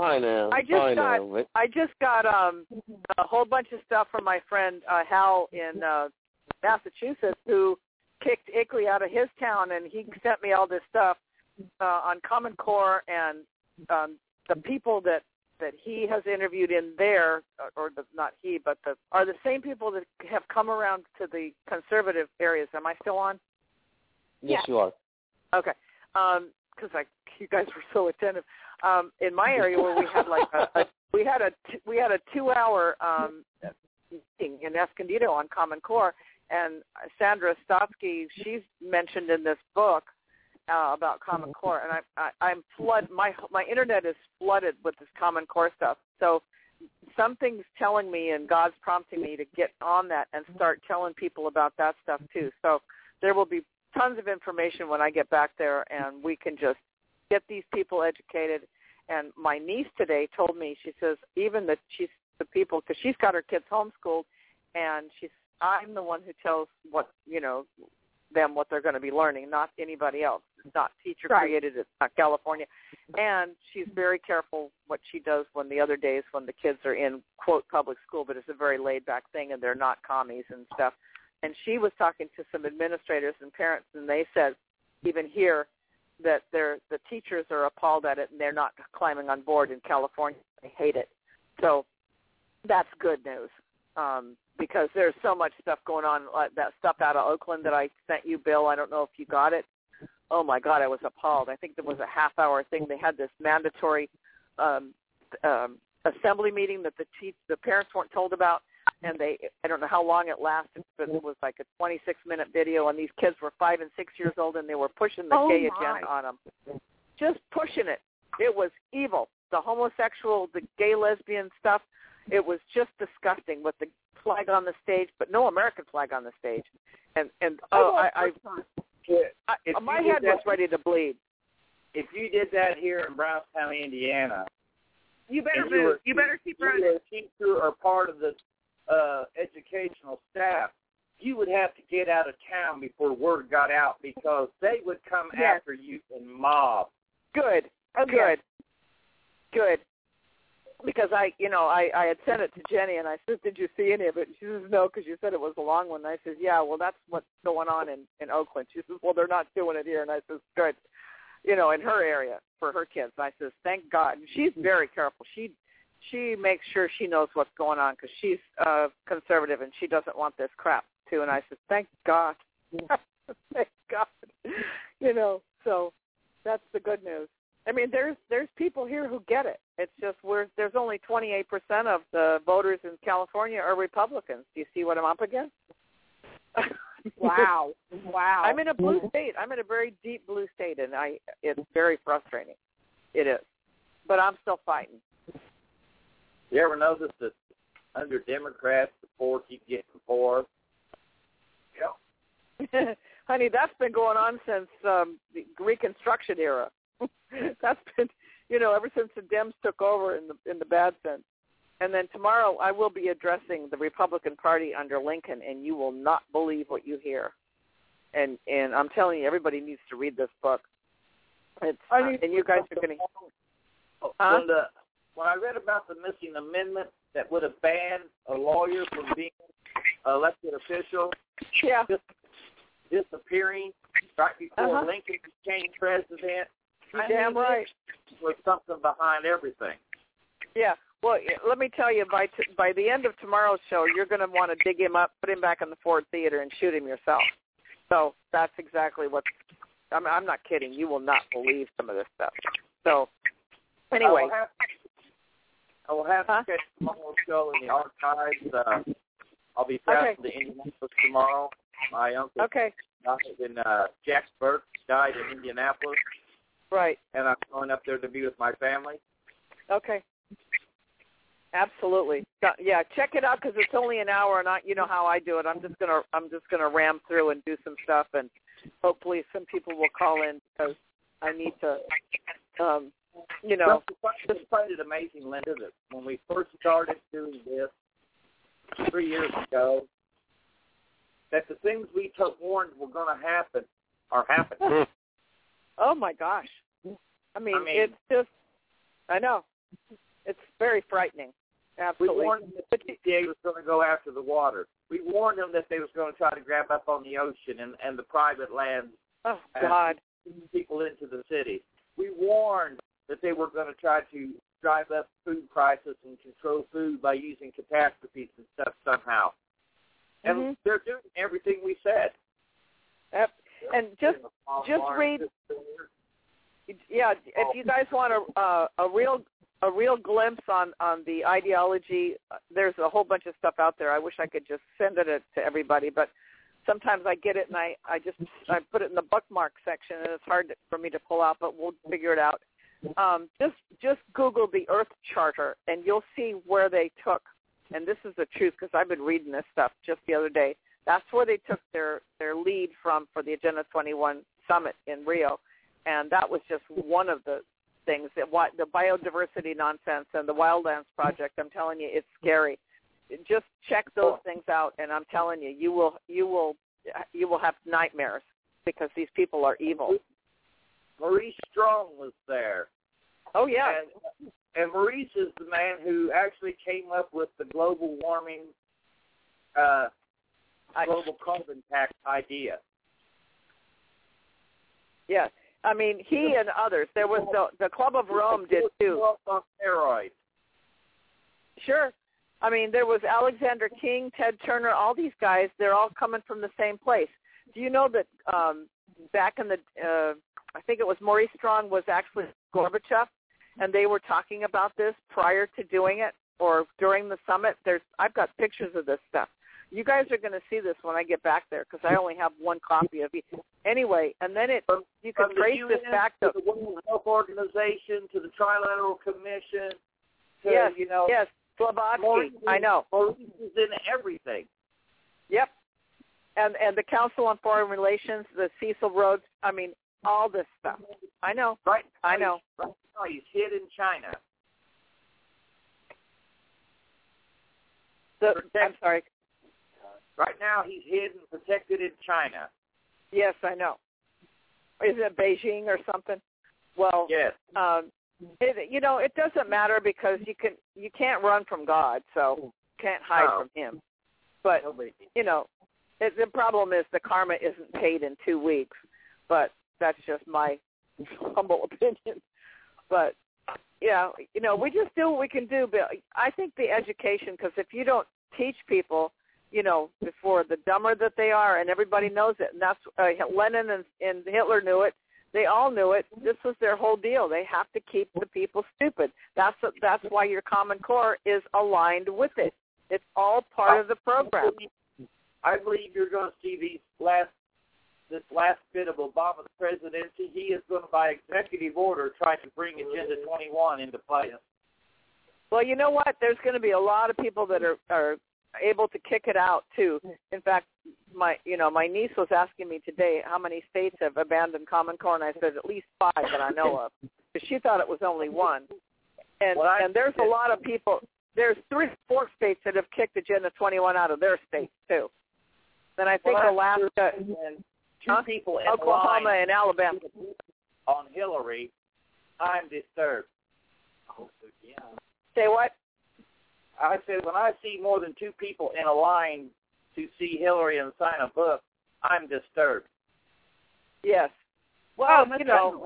I just got a whole bunch of stuff from my friend Hal in Massachusetts, who kicked ICLEI out of his town, and he sent me all this stuff on Common Core and the people that he has interviewed in there, not he, but are the same people that have come around to the conservative areas. Am I still on? Yes, you are. Okay, because you guys were so attentive. In my area, where we had we had a 2-hour meeting in Escondido on Common Core, and Sandra Stotsky, she's mentioned in this book about Common Core, and I'm flooded. My internet is flooded with this Common Core stuff. So something's telling me, and God's prompting me to get on that and start telling people about that stuff too. So there will be tons of information when I get back there, and we can just get these people educated. And my niece today told me, she says, even that she's the people, because she's got her kids homeschooled, and I'm the one who tells them what they're going to be learning, not anybody else. It's not teacher created. It's not California. And she's very careful what she does when the other days when the kids are in, quote, public school, but it's a very laid-back thing, and they're not commies and stuff. And she was talking to some administrators and parents, and they said, even here, that the teachers are appalled at it, and they're not climbing on board in California. They hate it. So that's good news. Because there's so much stuff going on, that stuff out of Oakland that I sent you, Bill. I don't know if you got it. Oh, my God, I was appalled. I think there was a half-hour thing. They had this mandatory assembly meeting that the parents weren't told about, and I don't know how long it lasted, but it was like a 26-minute video, and these kids were 5 and 6 years old, and they were pushing the gay agenda on them, just pushing it. It was evil. The homosexual, the gay, lesbian stuff, it was just disgusting with the flag on the stage, but no American flag on the stage. And my head was ready to bleed. If you did that here in Brown County, Indiana, you better move. You better keep running. If you were a teacher or part of the educational staff, you would have to get out of town before word got out because they would come after you in mob. Good. Good. Because I had sent it to Jenny, and I said, did you see any of it? She says, no, because you said it was a long one. And I said, yeah, well, that's what's going on in Oakland. She says, well, they're not doing it here. And I says, good, in her area for her kids. And I says, thank God. And she's very careful. She makes sure she knows what's going on because she's conservative, and she doesn't want this crap, too. And I said, thank God. Thank God. So that's the good news. I mean, there's people here who get it. It's just there's only 28% of the voters in California are Republicans. Do you see what I'm up against? Wow. I'm in a blue state. I'm in a very deep blue state, and it's very frustrating. It is. But I'm still fighting. You ever notice that under Democrats, the poor keep getting poor? Yep. Honey, that's been going on since the Reconstruction era. That's been, ever since the Dems took over in the bad sense. And then tomorrow I will be addressing the Republican Party under Lincoln, and you will not believe what you hear. And I'm telling you, everybody needs to read this book. And you guys are going to. When I read about the missing amendment that would have banned a lawyer from being an elected official, disappearing right before Lincoln became president. Damn right. With something behind everything. Yeah. Well, let me tell you, by the end of tomorrow's show, you're going to want to dig him up, put him back in the Ford Theater, and shoot him yourself. So that's exactly what. I'm not kidding. You will not believe some of this stuff. So anyway, I will have to catch tomorrow's show in the archives. I'll be traveling to Indianapolis tomorrow. My uncle died in Jacksburg, died in Indianapolis. Right. And I'm going up there to be with my family. Okay. Absolutely. Yeah, check it out because it's only an hour, and you know how I do it. I'm just gonna ram through and do some stuff, and hopefully some people will call in because I need to. Just find it amazing, Linda, that when we first started doing this 3 years ago, that the things we warned were going to happen are happening. Oh my gosh! I mean, it's just. I know. It's very frightening. Absolutely. We warned them that the EPA was going to go after the water. We warned them that they was going to try to grab up on the ocean and the private lands. Oh, God. And people into the city. We warned that they were going to try to drive up food prices and control food by using catastrophes and stuff somehow. And they're doing everything we said. Yep. And just read. Yeah, if you guys want a real glimpse on the ideology, there's a whole bunch of stuff out there. I wish I could just send it to everybody, but sometimes I get it and I put it in the bookmark section, and it's hard for me to pull out, but we'll figure it out. Just Google the Earth Charter, and you'll see where they took, and this is the truth because I've been reading this stuff just the other day. That's where they took their lead from for the Agenda 21 summit in Rio, and that was just one of the things that the biodiversity nonsense and the Wildlands Project. I'm telling you, it's scary. Just check those things out, and I'm telling you, you will have nightmares because these people are evil. Maurice Strong was there. Oh yeah. And Maurice is the man who actually came up with the global warming, global carbon tax idea. Yes. I mean, he and others. There was the Club of Rome did too. On steroids. Sure. I mean, there was Alexander King, Ted Turner, all these guys. They're all coming from the same place. Do you know that back in the, I think it was Maurice Strong was actually Gorbachev, and they were talking about this prior to doing it or during the summit. I've got pictures of this stuff. You guys are going to see this when I get back there because I only have one copy of it. Anyway, and then you can trace this back to the World Health Organization, to the Trilateral Commission. To, yes, Blavatsky. I know. Maurice is in everything. Yep. And the Council on Foreign Relations, the Cecil Rhodes. I mean, all this stuff. I know. Right. I know. Right now he's hid in China. I'm sorry. Right now he's hid and protected in China. Yes, I know. Is it Beijing or something? Well, yes. It doesn't matter because you can't run from God, so you can't hide from Him. But the problem is the karma isn't paid in 2 weeks. But that's just my humble opinion. But we just do what we can do. But I think the education, because if you don't teach people, before the dumber that they are, and everybody knows it, and that's Lenin and Hitler knew it. They all knew it. This was their whole deal. They have to keep the people stupid. That's why your Common Core is aligned with it. It's all part of the program. I believe you're going to see this last bit of Obama's presidency. He is going to, by executive order, try to bring Agenda 21 into place. Well, you know what? There's going to be a lot of people that are able to kick it out too. In fact, my niece was asking me today how many states have abandoned Common Core, and I said at least 5 that I know of, because she thought it was only 1. And there's a lot of people. There's 3 or 4 states that have kicked Agenda 21 out of their states too. Then I think Alaska and 2 people in Oklahoma line and Alabama on Hillary. I'm disturbed. Say what? I said, when I see more than 2 people in a line to see Hillary and sign a book, I'm disturbed. Yes. Well, and when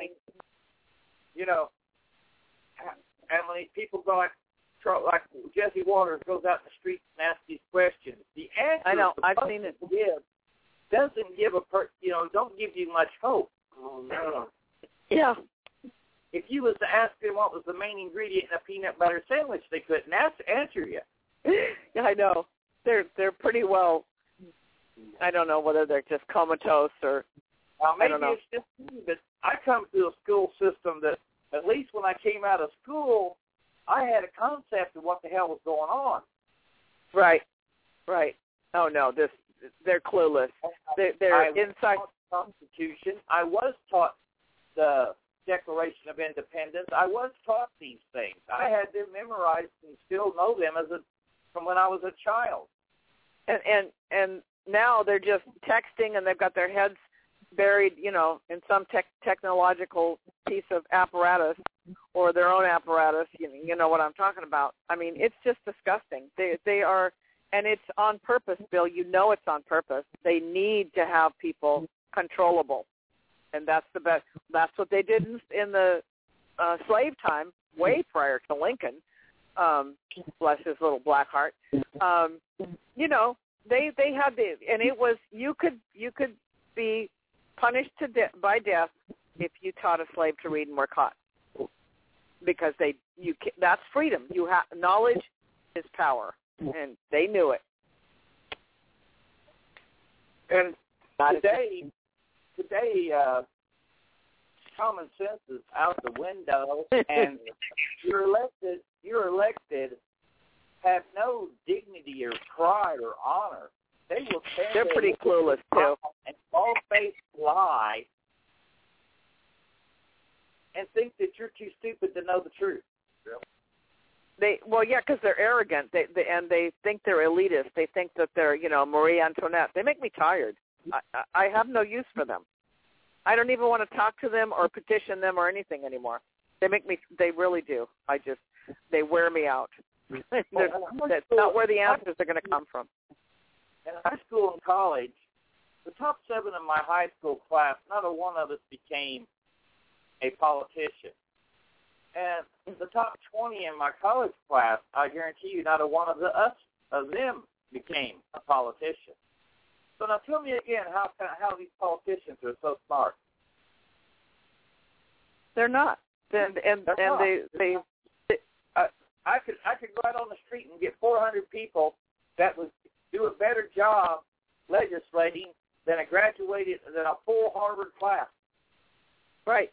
these people go like Jesse Waters goes out in the streets and asks these questions, the answer I know, I've seen it. Doesn't give don't give you much hope. Oh no. Yeah. If you was to ask them what was the main ingredient in a peanut butter sandwich, they couldn't answer you. Yeah, I know. They're pretty well. I don't know whether they're just comatose or. Maybe I don't know. It's just me, but I come through a school system that, at least when I came out of school, I had a concept of what the hell was going on. Right. Oh no, they're clueless. They're inside the Constitution. I was taught the Declaration of Independence. I was taught these things. I had them memorized and still know them from when I was a child. And now they're just texting, and they've got their heads buried, in some technological piece of apparatus or their own apparatus. You know what I'm talking about. I mean, it's just disgusting. They are, and it's on purpose, Bill. You know it's on purpose. They need to have people controllable. And that's the best. That's what they did in the slave time, way prior to Lincoln. Bless his little black heart. They had and it was you could be punished by death if you taught a slave to read and were caught, because that's freedom. You have knowledge is power, and they knew it. And today, common sense is out the window, and you're elected, have no dignity or pride or honor. They will stand They're pretty clueless too, and bald-faced lie, and think that you're too stupid to know the truth. Because they're arrogant. They think they're elitist. They think that they're Marie Antoinette. They make me tired. I have no use for them. I don't even want to talk to them or petition them or anything anymore. They really do. They wear me out. That's not where the answers are going to come from. In high school and college, the top 7 of my high school class, not a one of us became a politician. And the top 20 in my college class, I guarantee you, not a one of them became a politician. So now tell me again how these politicians are so smart. They're not. and they I could go out on the street and get 400 people that would do a better job legislating than a full Harvard class. Right.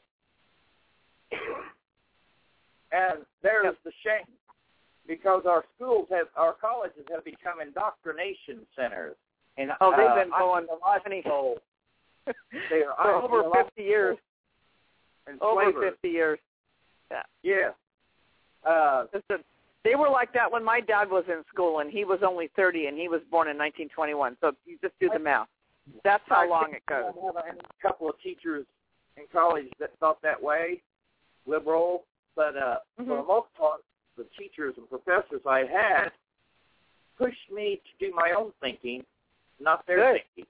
And there's the shame, because our colleges have become indoctrination centers. And they've been going ideological. They are for over 50 years. Over 50 years. Yeah. Yeah. They were like that when my dad was in school, and he was only 30, and he was born in 1921. So you just do the math. That's how long it goes. I had a couple of teachers in college that thought that way, liberal, but for the most part, the teachers and professors I had pushed me to do my own thinking, not their thinking.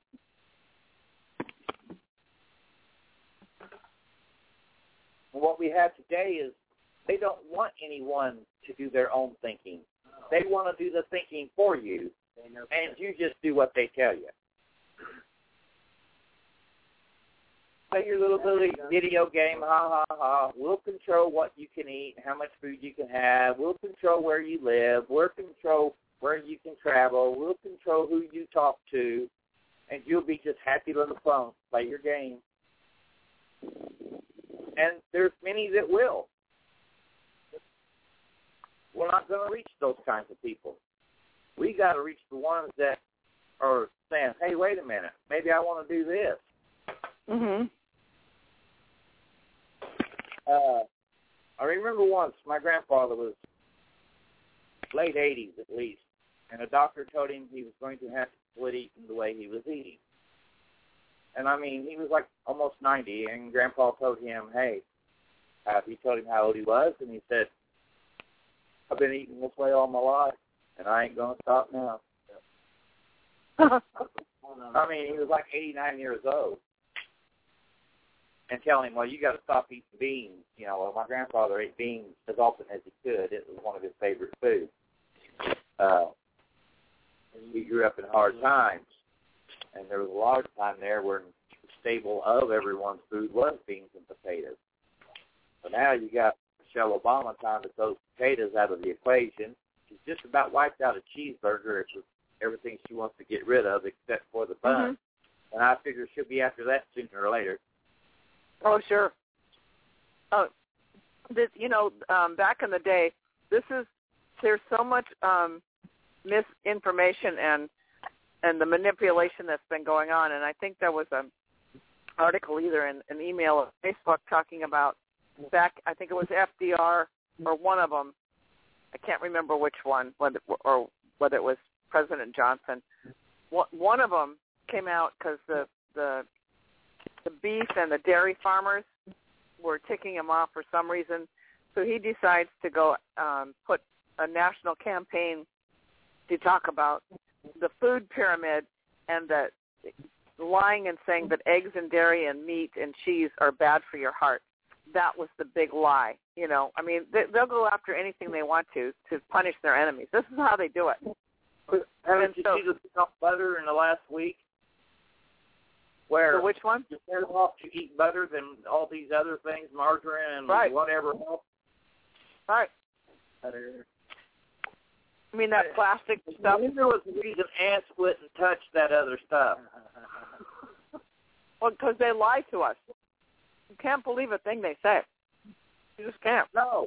And what we have today is they don't want anyone to do their own thinking. They want to do the thinking for you, and you just do what they tell you. Play your little video game, ha, ha, ha. We'll control what you can eat, how much food you can have. We'll control where you live. We'll control where you can travel. We'll control who you talk to, and you'll be just happy on the phone. Play your game. And there's many that will. We're not going to reach those kinds of people. We got to reach the ones that are saying, hey, wait a minute, maybe I want to do this. Mhm. I remember once my grandfather was late 80s at least, and a doctor told him he was going to have to quit eating the way he was eating. And I mean, he was like almost 90, and Grandpa told him, hey, he told him how old he was, and he said, I've been eating this way all my life, and I ain't going to stop now. I mean, he was like 89 years old. And telling him, well, you got to stop eating beans. You know, well, my grandfather ate beans as often as he could. It was one of his favorite foods. He grew up in hard times, and there was a large time there where the staple of everyone's food was beans and potatoes. So now you got Michelle Obama trying to throw potatoes out of the equation. She's just about wiped out a cheeseburger. It's everything she wants to get rid of except for the bun. Mm-hmm. And I figure she'll be after that sooner or later. Oh, sure. Back in the day, there's so much misinformation and the manipulation that's been going on. And I think there was an article either in an email or Facebook talking about I think it was FDR or one of them. I can't remember which one, whether it was President Johnson. One of them came out because the beef and the dairy farmers were ticking him off for some reason. So he decides to go put a national campaign to talk about the food pyramid and that lying and saying that eggs and dairy and meat and cheese are bad for your heart. That was the big lie. You know, I mean, they'll go after anything they want to punish their enemies. This is how they do it. Haven't you seen the butter in the last week? Where which one? It's better off to eat butter than all these other things, margarine and whatever else. Right. Butter. I mean, that plastic stuff. There was a reason ants wouldn't touch that other stuff. Well, because they lie to us. You can't believe a thing they say. You just can't. No.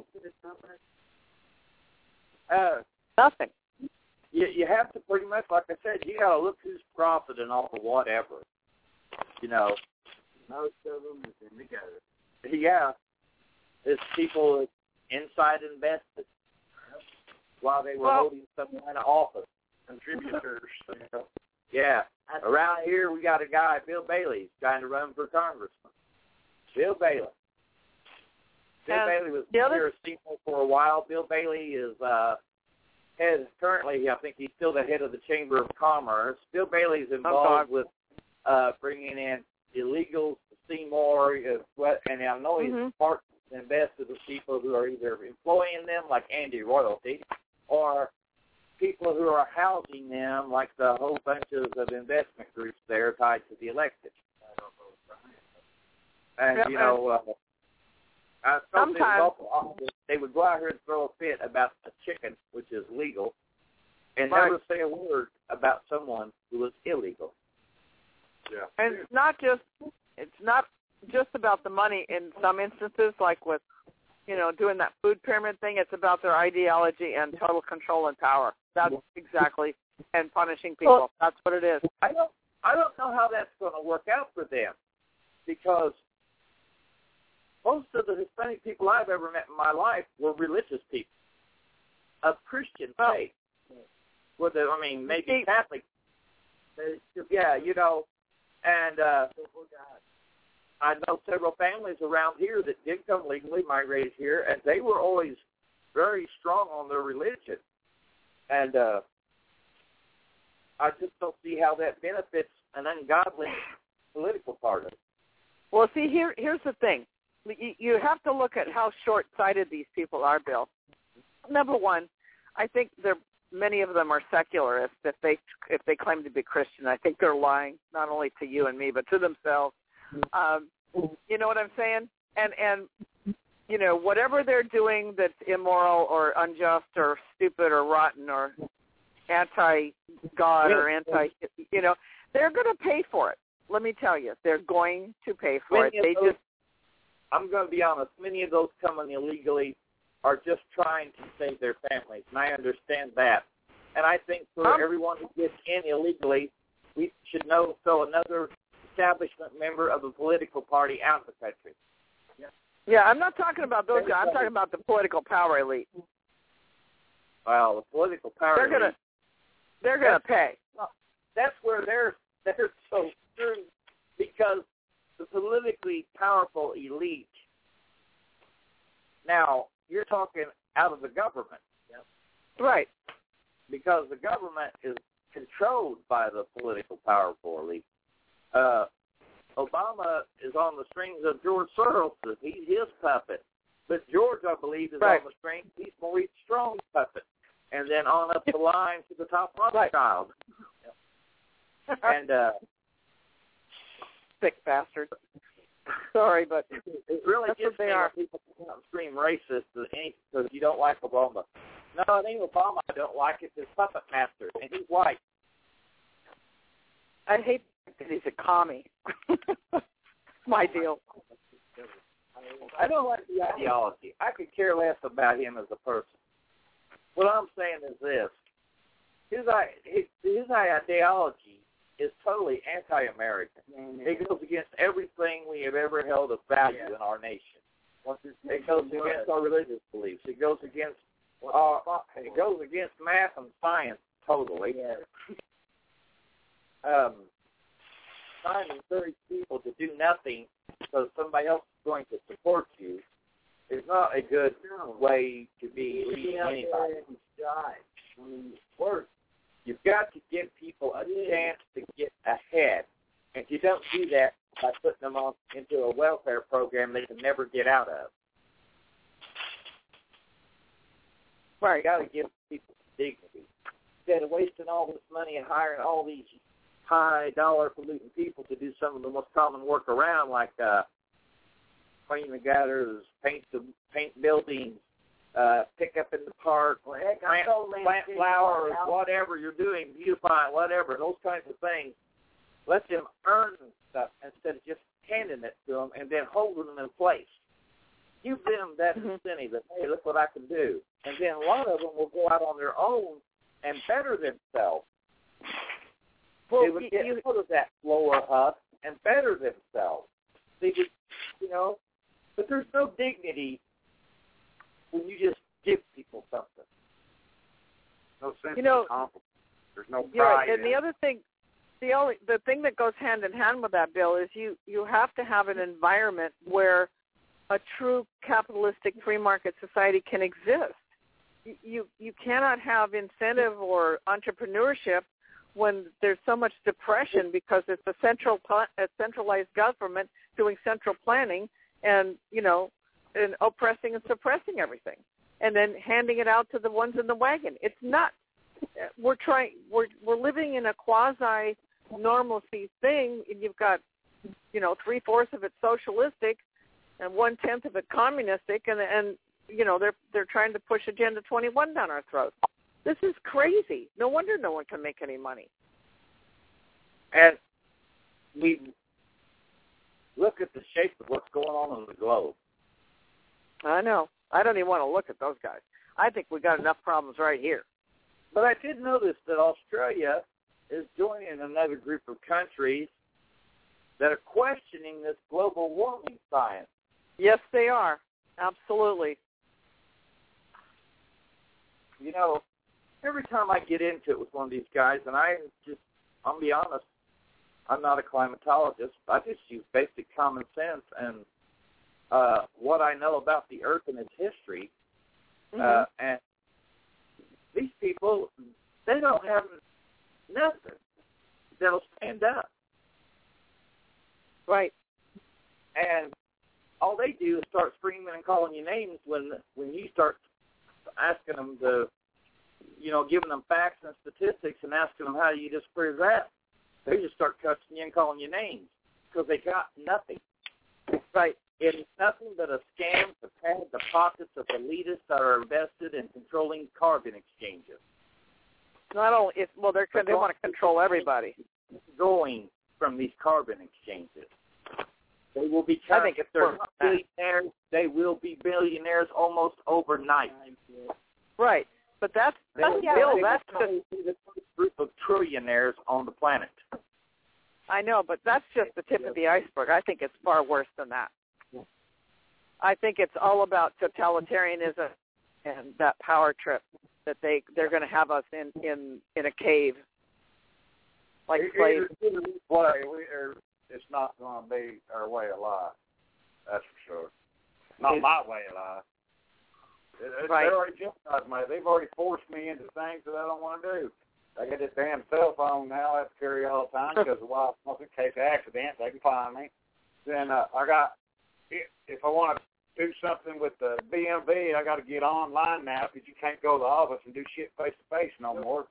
Nothing. You have to pretty much, like I said, you got to look who's profiting off of whatever. You know, most of them is in together. Yeah, it's people inside invested while they were holding some kind of office. Contributors. Yeah. Around here, we got a guy, Bill Bailey, trying to run for congressman. Bill Bailey. Bill Bailey was here at Seymour for a while. Bill Bailey is currently, I think he's still the head of the Chamber of Commerce. Bill Bailey's involved with bringing in illegals to Seymour, and I know he's part invested with people who are either employing them, like Andy Royalty, or people who are housing them, like the whole bunches of investment groups there tied to the elected. And, Sometimes they would go out here and throw a fit about a chicken, which is legal, and right. never say a word about someone who is illegal. Yeah. And it's not just about the money in some instances, like with, doing that food pyramid thing. It's about their ideology and total control and power. That's exactly, and punishing people. Well, that's what it is. I don't know how that's going to work out for them, because most of the Hispanic people I've ever met in my life were religious people of Christian faith. Maybe Catholic. Yeah, and I know several families around here that did come legally, migrated here, and they were always very strong on their religion. And I just don't see how that benefits an ungodly political party. Well, see, here's the thing. You have to look at how short-sighted these people are, Bill. Number one, I think many of them are secularists if they claim to be Christian. I think they're lying, not only to you and me, but to themselves. You know what I'm saying? And whatever they're doing that's immoral or unjust or stupid or rotten or anti-God or they're going to pay for it. Let me tell you, they're going to pay for it. I'm going to be honest, many of those coming illegally are just trying to save their families, and I understand that. And I think for everyone who gets in illegally, we should throw another establishment member of a political party out of the country. Yeah, I'm not talking about those guys. I'm talking about the political power elite. Well, the political power elite. They're gonna pay. That's where they're so screwed, because the politically powerful elite. Now you're talking out of the government, right? Because the government is controlled by the political powerful elite. Obama is on the strings of George Soros. He's his puppet. But George, I believe, is on the strings. He's Maurice Strong's puppet. And then on up the line to the top Rothschild. And sick bastards. Sorry, but it really gets me when people come out and scream racist because you don't like Obama. No, it ain't Obama I don't like. It's his puppet master, and he's white. I hate that he's a commie. My deal. I don't like the ideology. I could care less about him as a person. What I'm saying is this. His ideology is totally anti-American. It goes against everything we have ever held of value in our nation. It goes against our religious beliefs. It goes against math and science totally. Trying to encourage people to do nothing so somebody else is going to support you is not a good way to be leading anybody. You've got to give people a chance to get ahead. And you don't do that by putting them into a welfare program they can never get out of. Right. You've got to give people dignity. Instead of wasting all this money and hiring all these high-dollar polluting people to do some of the most common work around, like clean the gutters, paint buildings, pick up in the park, plant flowers, whatever you're doing, beautifying, whatever, those kinds of things. Let them earn stuff instead of just handing it to them and then holding them in place. Give them that incentive that, hey, look what I can do. And then a lot of them will go out on their own and better themselves. Well, they would get out of that lower husk and better themselves. They would, but there's no dignity when you just give people something. No sense of compliment. There's no pride. Right. And the other thing, the thing that goes hand in hand with that, Bill, is you have to have an environment where a true capitalistic free market society can exist. You cannot have incentive or entrepreneurship when there's so much depression because it's a centralized government doing central planning and and oppressing and suppressing everything, and then handing it out to the ones in the wagon. It's nuts. We're living in a quasi normalcy thing, and you've got 3/4 of it socialistic, and 1/10 of it communistic, and they're trying to push Agenda 21 down our throats. This is crazy. No wonder no one can make any money. And we look at the shape of what's going on in the globe. I know. I don't even want to look at those guys. I think we got enough problems right here. But I did notice that Australia is joining another group of countries that are questioning this global warming science. Yes, they are. Absolutely. Every time I get into it with one of these guys, and I'll be honest, I'm not a climatologist. I just use basic common sense and what I know about the Earth and its history. And these people, they don't have nothing that'll stand up. Right. And all they do is start screaming and calling you names when you start asking them to, giving them facts and statistics and asking them how you disprove that. They just start cussing you and calling you names because they got nothing. Right. It's nothing but a scam to pad the pockets of elitists that are invested in controlling carbon exchanges. Not only, they want to control everybody. Going from these carbon exchanges. They will become, if they're not billionaires, they will be billionaires almost overnight. Right. But that's just the group of trillionaires on the planet. I know, but that's just the tip of the iceberg. I think it's far worse than that. I think it's all about totalitarianism and that power trip that they're going to have us in a cave like slaves. It's not going to be our way of life. That's for sure. Not my way of life. Right. They're already jeopardized me. They've already forced me into things that I don't want to do. I got this damn cell phone now I have to carry all the time because in case of accident, they can find me. Then if I want to do something with the BMV, I got to get online now because you can't go to the office and do shit face-to-face no more.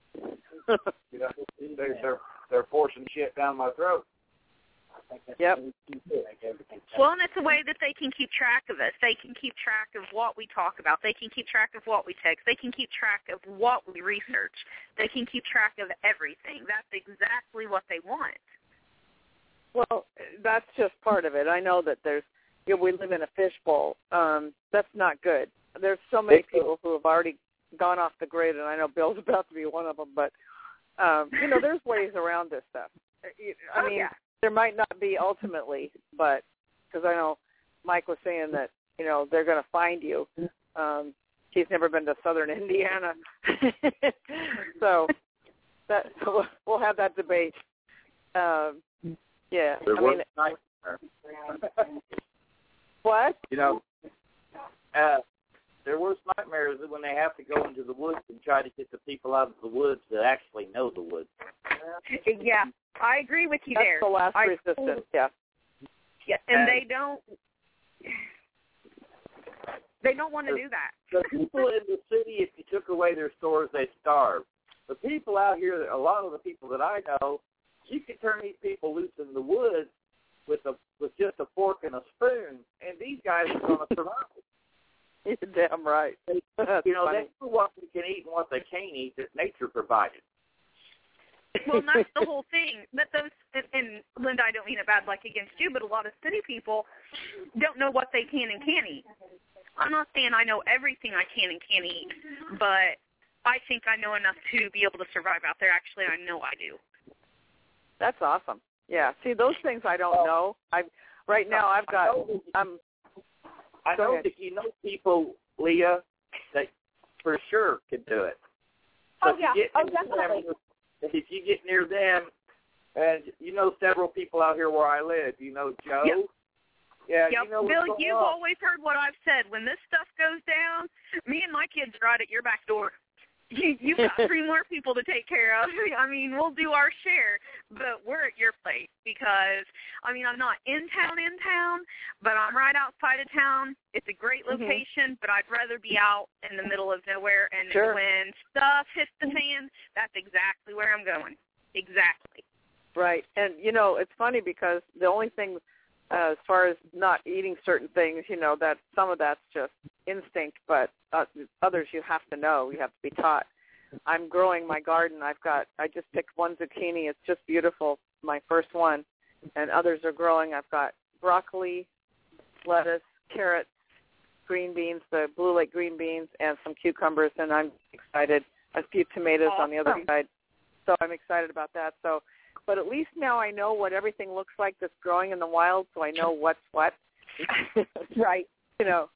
They're forcing shit down my throat. Yep. Well, and it's a way that they can keep track of us. They can keep track of what we talk about. They can keep track of what we text. They can keep track of what we research. They can keep track of everything. That's exactly what they want. Well, that's just part of it. I know that we live in a fishbowl. That's not good. There's so many people who have already gone off the grid, and I know Bill's about to be one of them, but, there's ways around this stuff. I mean, there might not be ultimately, but because I know Mike was saying that, they're going to find you. He's never been to southern Indiana. so we'll have that debate. Yeah. What? Their worst nightmares is when they have to go into the woods and try to get the people out of the woods that actually know the woods. Yeah, I agree with you there. That's the last resistance, yeah. Yeah, and they don't want to do that. The people in the city, if you took away their stores, they'd starve. The people out here, a lot of the people that I know, you can turn these people loose in the woods with just a fork and a spoon, and these guys are going to survive. You're damn right. They know what they can eat and what they can't eat that nature provided. Well, and that's the whole thing. That those, and Linda, I don't mean it bad like against you, but a lot of city people don't know what they can and can't eat. I'm not saying I know everything I can and can't eat, but I think I know enough to be able to survive out there. Actually, I know I do. That's awesome. Yeah. See, those things I don't know. I know that you know people, Leah, that for sure could do it. So definitely. If you get near them, and several people out here where I live, Joe. Yep. Yeah, yep. Bill, you've always heard what I've said. When this stuff goes down, me and my kids are right at your back door. You've got 3 more people to take care of. I mean, we'll do our share, but we're at your place because, I'm not in town, but I'm right outside of town. It's a great location, but I'd rather be out in the middle of nowhere. And when stuff hits the fan, that's exactly where I'm going. Exactly. Right. And, it's funny because the only thing as far as not eating certain things, that some of that's just instinct, but others you have to know. You have to be taught. I'm growing my garden. I just picked one zucchini. It's just beautiful, my first one, and others are growing. I've got broccoli, lettuce, carrots, green beans, the Blue Lake green beans, and some cucumbers, and I'm excited. A few tomatoes on the other side. So I'm excited about that. So, but at least now I know what everything looks like that's growing in the wild, so I know what's what. Right. There's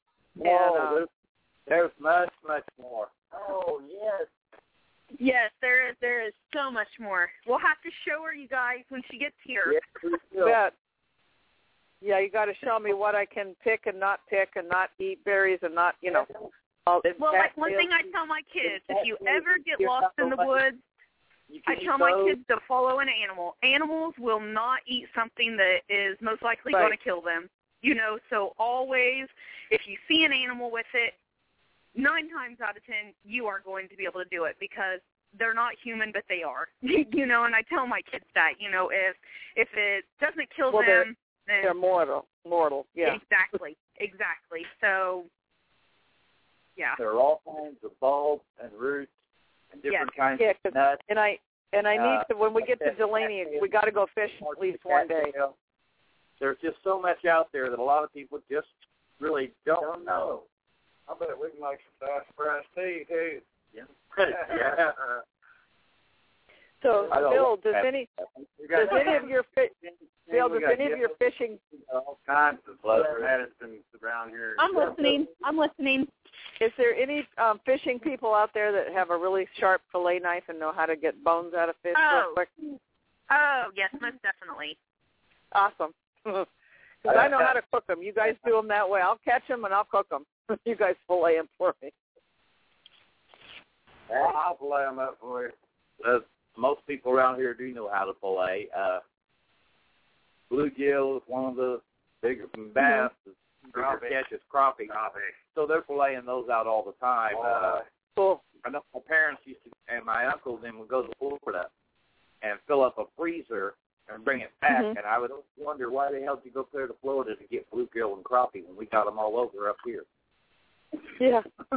much, much more. Oh, yes. Yes, there is so much more. We'll have to show her, you guys, when she gets here. Yes, we will. Yeah, you got to show me what I can pick and not eat berries and not, all this. Well, like one thing I tell my kids, if you ever get lost in the woods, I tell my kids to follow an animal. Animals will not eat something that is most likely going to kill them. So always, if you see an animal with it, 9 times out of 10, you are going to be able to do it because they're not human, but they are. And I tell my kids that, if it doesn't kill them, then they're mortal. Yeah. Exactly. So, yeah. There are all kinds of bulbs and roots and different kinds of nuts. And I need to, when we get to Delaney, we got to go fish at least one day. There's just so much out there that a lot of people just really don't know. I bet we can make some sassafras tea too. Yeah. Yeah. So, Bill, does any of your fishing? All kinds of medicines around here. I'm listening. Is there any fishing people out there that have a really sharp fillet knife and know how to get bones out of fish real quick? Oh, yes, most definitely. Awesome. Because I know how to cook them. You guys do them that way. I'll catch them and I'll cook them. You guys fillet them for me. I'll fillet them up for you. Most people around here do know how to fillet. Bluegill is one of the bigger bass. Bigger catches crappie. So they're filleting those out all the time. Cool. I know my parents used to, and my uncle then would go to Florida and fill up a freezer and bring it back. And I would wonder why the hell did you go clear to Florida to get bluegill and crappie when we got them all over up here. Yeah.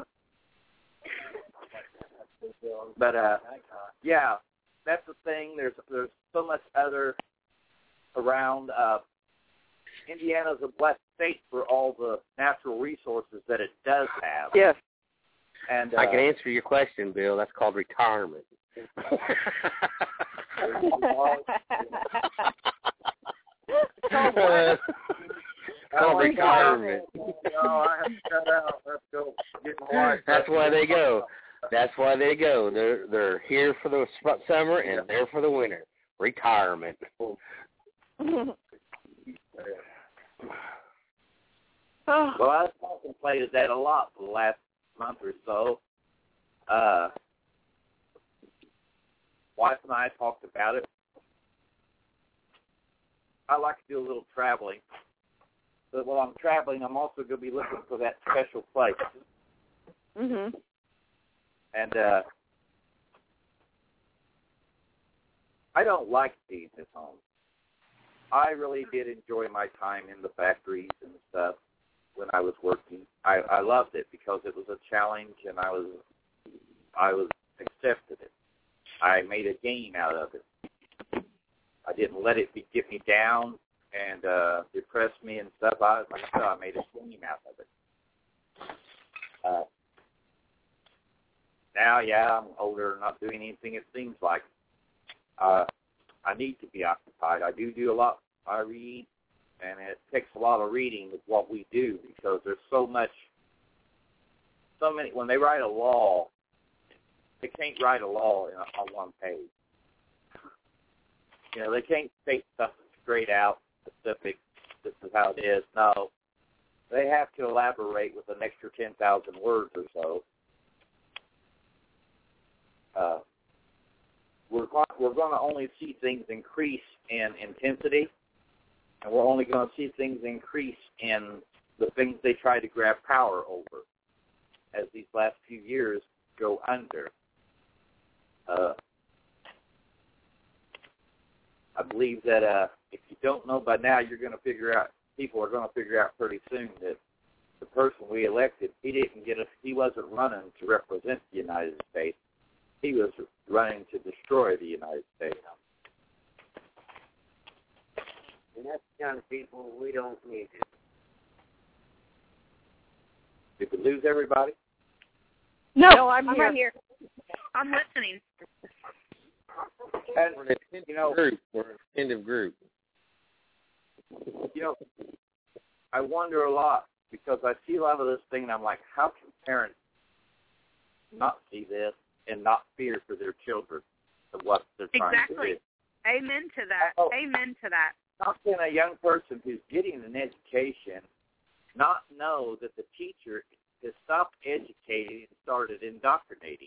But yeah, that's the thing. There's so much other around. Indiana's a blessed state for all the natural resources that it does have. Yes. And I can answer your question, Bill. That's called retirement. Called retirement. I have to cut out. Let's go get my wife. That's why they go. They're here for the summer and there for the winter. Retirement. Well, I've contemplated that a lot for the last month or so. Wife and I talked about it. I like to do a little traveling. But while I'm traveling, I'm also going to be looking for that special place. Mhm. And I don't like being at home. I really did enjoy my time in the factories and stuff when I was working. I loved it because it was a challenge, and I was accepted it. I made a game out of it. I didn't let it get me down and depress me and stuff. I made a game out of it. Now, I'm older, not doing anything, it seems like. I need to be occupied. I do a lot. I read, and it takes a lot of reading with what we do because there's so many. When they write a law, they can't write a law on one page. They can't state something straight out, specific, this is how it is. No, they have to elaborate with an extra 10,000 words or so. We're going to only see things increase in intensity, and we're only going to see things increase in the things they try to grab power over as these last few years go under. I believe that if you don't know by now, you're going to figure out people are going to figure out pretty soon that the person we elected, he wasn't running to represent the United States. He was running to destroy the United States. And that's the kind of people we don't need. Did we lose everybody? No, I'm here. right here. I'm listening. And, We're an attentive group. I wonder a lot because I see a lot of this thing and I'm like, how can parents not see this and not fear for their children of what they're trying to do? Amen to that. Oh. Amen to that. How can a young person who's getting an education not know that the teacher has stopped educating and started indoctrinating?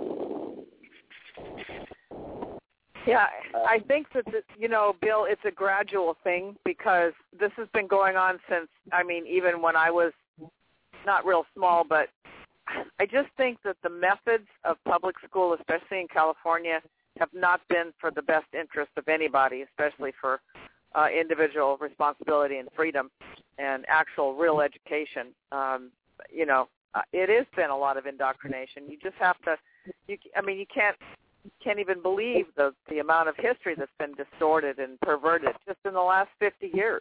Yeah, I think that, Bill, it's a gradual thing because this has been going on since, even when I was not real small, but I just think that the methods of public school, especially in California, have not been for the best interest of anybody, especially for individual responsibility and freedom and actual real education. It has been a lot of indoctrination. You just have to, you can't even believe the amount of history that's been distorted and perverted just in the last 50 years.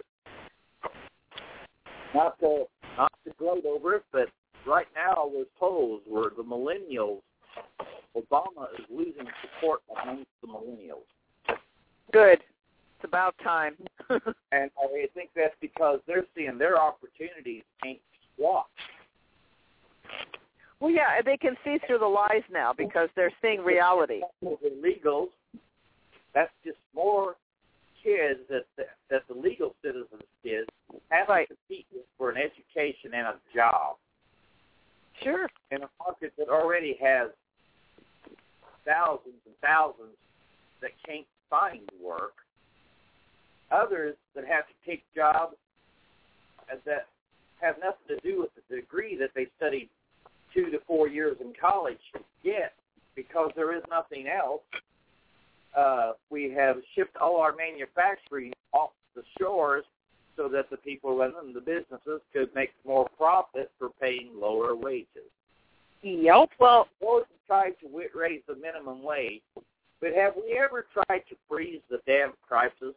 Not to gloat over it, but right now those polls where the millennials, Obama is losing support amongst the millennials. Good. It's about time. And I think that's because they're seeing their opportunities ain't squat. Well, yeah, they can see through the lies now because they're seeing reality. The illegals, that's just more kids that the legal citizens' kids have to compete with for an education and a job. Sure. In a market that already has thousands and thousands that can't find work, others that have to take jobs that have nothing to do with the degree that they studied 2 to 4 years in college yet, because there is nothing else. We have shipped all our manufacturing off the shores so that the people running the businesses could make more profit for paying lower wages. Yep. Well, we tried to raise the minimum wage, but have we ever tried to freeze the damn prices?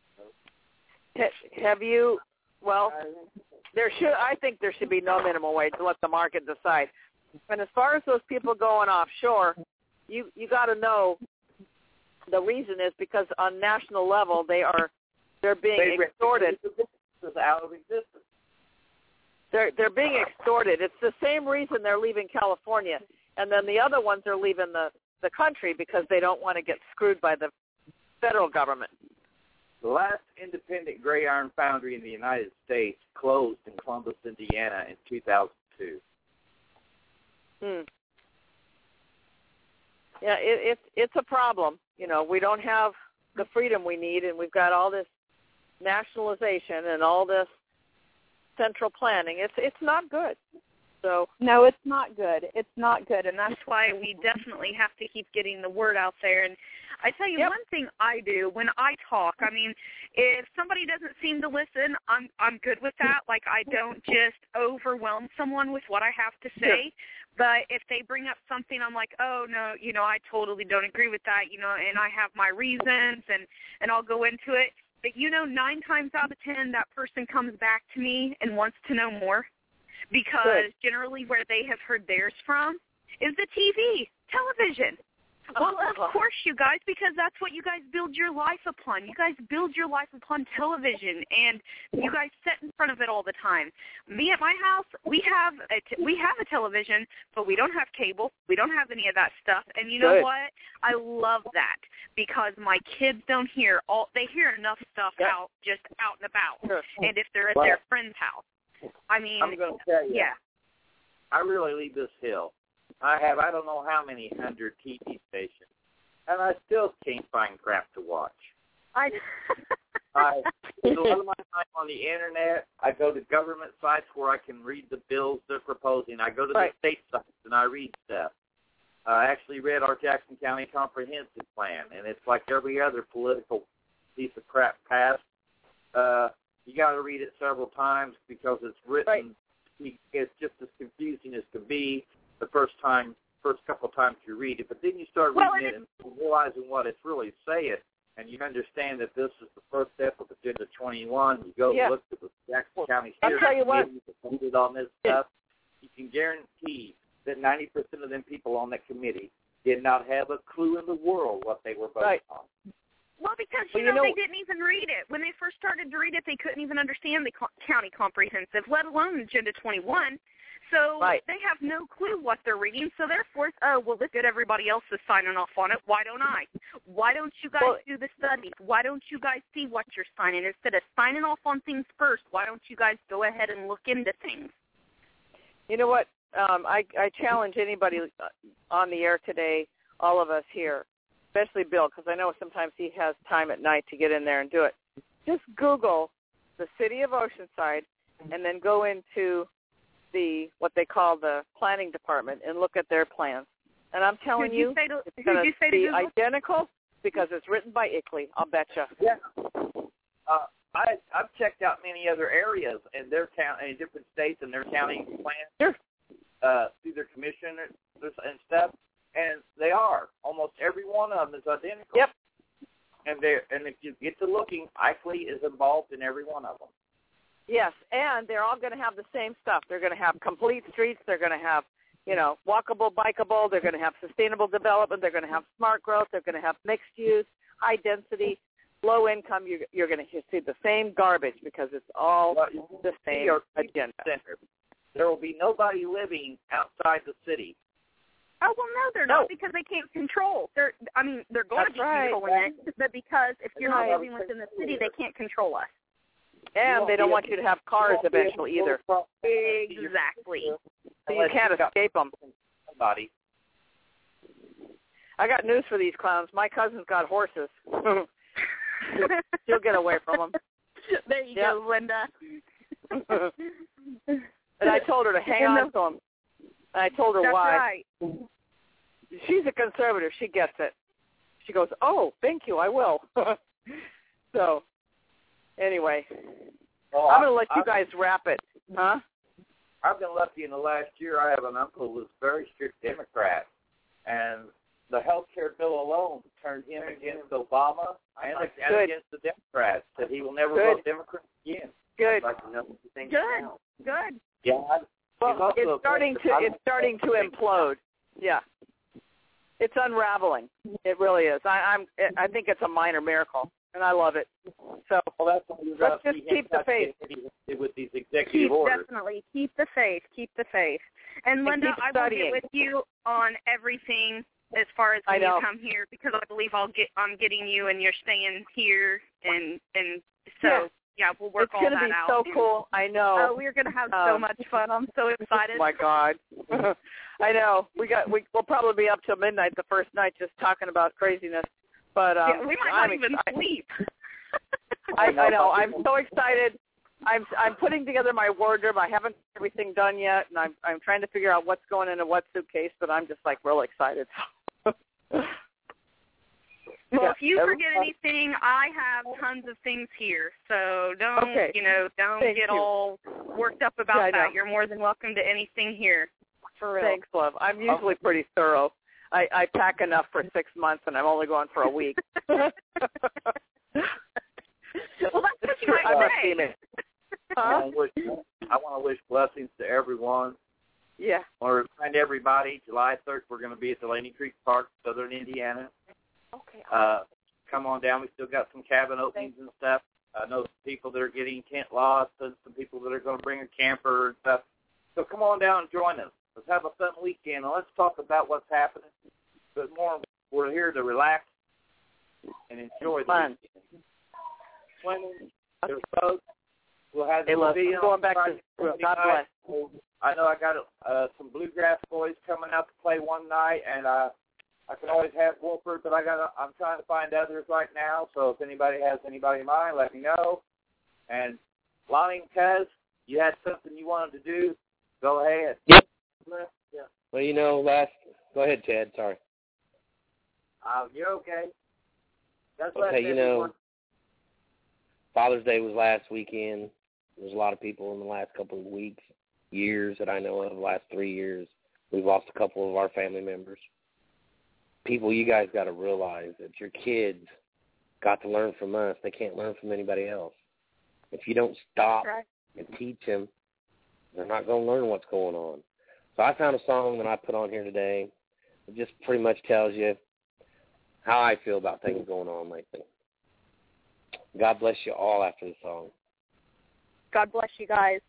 Have you? Well, I think there should be no minimum wage to let the market decide. And as far as those people going offshore, you got to know the reason is because on national level they're being extorted. Out of existence. They're being extorted. It's the same reason they're leaving California, and then the other ones are leaving the country because they don't want to get screwed by the federal government. The last independent gray iron foundry in the United States closed in Columbus, Indiana in 2002. Yeah, it's a problem. We don't have the freedom we need, and we've got all this nationalization and all this central planning. It's not good. So no, it's not good. It's not good, and that's why we definitely have to keep getting the word out there. And I tell you, one thing I do when I talk, if somebody doesn't seem to listen, I'm good with that. Like, I don't just overwhelm someone with what I have to say. But if they bring up something, I'm like, oh, no, I totally don't agree with that, and I have my reasons, and I'll go into it. But, 9 times out of 10, that person comes back to me and wants to know more because generally where they have heard theirs from is the TV, television. Well, of course, you guys, because that's what you guys build your life upon. You guys build your life upon television, and you guys sit in front of it all the time. Me at my house, we have a television, but we don't have cable. We don't have any of that stuff. And you know what? I love that because my kids don't hear they hear enough stuff out and about. And if they're at their friend's house, I'm going to tell you. Yeah. I really leave this hill. I don't know how many 100 TV stations, and I still can't find crap to watch. I spend a lot of my time on the Internet. I go to government sites where I can read the bills they're proposing. I go to the state sites and I read stuff. I actually read our Jackson County Comprehensive Plan, and it's like every other political piece of crap passed. you got to read it several times because it's written. Right. It's just as confusing as can be the first couple times you read it. But then you start reading it and realizing what it's really saying, and you understand that this is the first step of Agenda 21. You go look at the Jackson County Steering Committee that voted on this stuff. You can guarantee that 90% of them people on that committee did not have a clue in the world what they were voting on. Well, because, you know, they didn't even read it. When they first started to read it, they couldn't even understand the county comprehensive, let alone Agenda 21. So they have no clue what they're reading. So therefore, look at everybody else is signing off on it. Why don't I? Why don't you guys do the studies? Why don't you guys see what you're signing? Instead of signing off on things first, why don't you guys go ahead and look into things? You know what? I challenge anybody on the air today, all of us here, especially Bill, because I know sometimes he has time at night to get in there and do it. Just Google the city of Oceanside and then go into what they call the planning department and look at their plans. And I'm telling you, it's going to be identical because it's written by Ickley, I'll bet you. Yeah. I've checked out many other areas in their county, in different states and their county plans through their commission and stuff, and they are. Almost every one of them is identical. Yep. And if you get to looking, Ickley is involved in every one of them. Yes, and they're all going to have the same stuff. They're going to have complete streets. They're going to have, walkable, bikeable. They're going to have sustainable development. They're going to have smart growth. They're going to have mixed use, high density, low income. You're going to see the same garbage because it's all the same agenda. There will be nobody living outside the city. Oh, well, no, they're not because they can't control. They're going to be controlling it, but because if you're not living within the city, they can't control us. And they don't want you to have cars eventually either. Exactly. So you can't escape them. Somebody. I got news for these clowns. My cousin's got horses. She'll get away from them. There you go, Linda. And I told her to hang on to them. And I told her why. Right. She's a conservative. She gets it. She goes, oh, thank you, I will. So, anyway, I'm going to let you guys wrap it. Huh? I've been lucky in the last year. I have an uncle who was a very strict Democrat, and the health care bill alone turned him against Obama and against the Democrats. That he will never vote Democrat again. Good. I'd like to know what you think now. Good. Yeah. Well, it's starting to implode. Yeah. It's unraveling. It really is. I think it's a minor miracle, and I love it. So that's what let's just keep the faith. With these executive orders. Definitely keep the faith. Keep the faith. And Linda, I will get with you on everything as far as when you come here because I believe I'm getting you and you're staying here and so. Yeah, we'll work all that out. It's going to be so cool. I know. Oh, we're going to have so much fun. I'm so excited. Oh, my God. I know. We'll probably be up till midnight the first night just talking about craziness. But we might not even sleep. I know. I'm so excited. I'm putting together my wardrobe. I haven't got everything done yet, and I'm trying to figure out what's going in a what suitcase, but I'm just, real excited. Well, if you forget anything, I have tons of things here. So don't get all worked up about that. You're more than welcome to anything here. For real. Thanks, love. I'm usually pretty thorough. I pack enough for 6 months, and I'm only going for a week. Well, that's what you might say. I want to wish blessings to everyone. Yeah. I want to remind everybody, July 3rd, we're going to be at Delaney Creek Park, Southern Indiana. Okay. Come on down. We still got some cabin openings and stuff. I know some people that are getting tent lost and some people that are going to bring a camper and stuff. So come on down and join us. Let's have a fun weekend, and let's talk about what's happening. But more, we're here to relax and enjoy the weekend. Swimming, there's boats. We'll have the going back to God bless. I know I got some bluegrass boys coming out to play one night, and I can always have Wolford, but I'm trying to find others right now. So if anybody has anybody in mind, let me know. And Lonnie and Cuz, you had something you wanted to do? Go ahead. Yep. Yeah. Well, go ahead, Ted. Sorry. You're okay. That's okay. Father's Day was last weekend. There's a lot of people in the last couple of weeks, years that I know of, the last 3 years. We've lost a couple of our family members. People, you guys got to realize that your kids got to learn from us. They can't learn from anybody else. If you don't stop and teach them, they're not going to learn what's going on. So I found a song that I put on here today. It just pretty much tells you how I feel about things going on lately. God bless you all after the song. God bless you guys.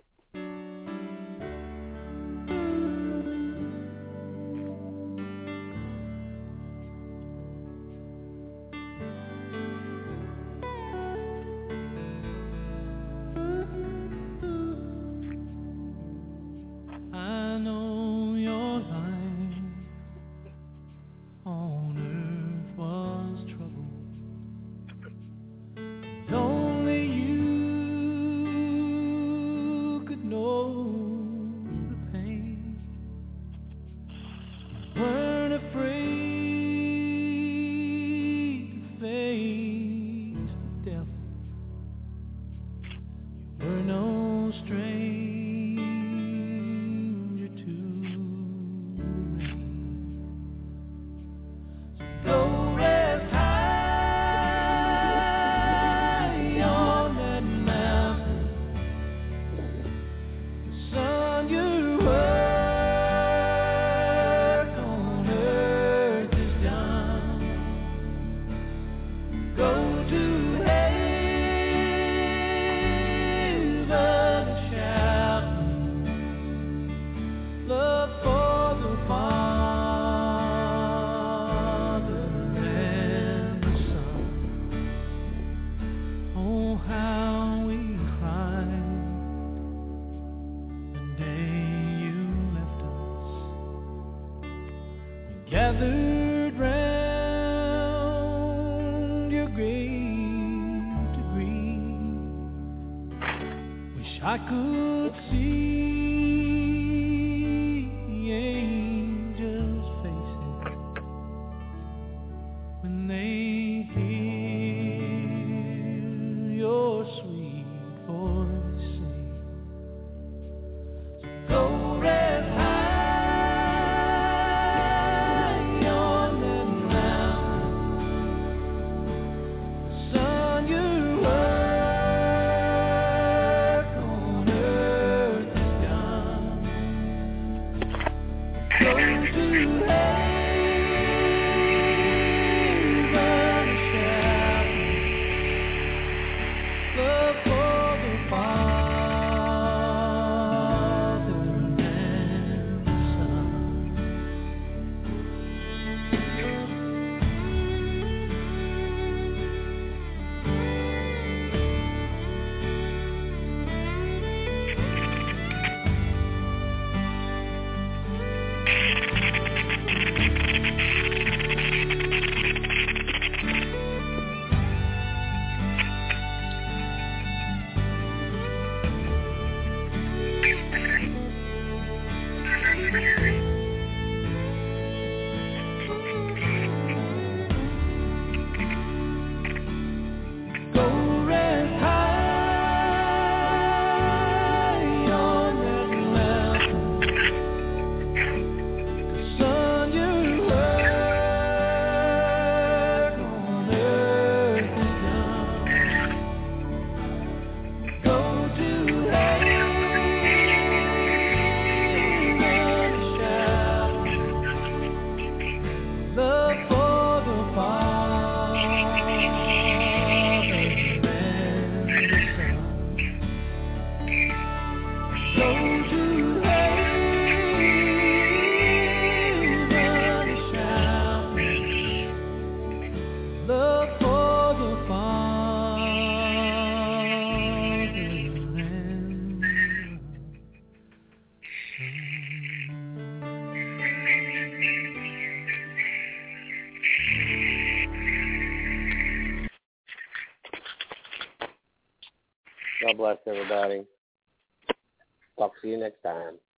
I know your life on earth was trouble. Only you could know the pain. You weren't afraid to face the devil. You were no stranger to the rain. So go rest high on that mountain. The sun, your work on earth is done. Go to heaven and shout love for the Father and the Son. Oh, how we cried the day you left us. We gathered round your grave to grieve. Wish I could see the angels' faces when they hear your sweet voice sing. So go rest high on that mountain. Son, your work on earth is done. Go to heaven and shout love for the Father and the Son. Go rest high on that mountain. Son, your work on earth is done. Go to heaven and shout love for the Father and the Son. Go to heaven and shout love for the Father and the God bless everybody. Talk to you next time.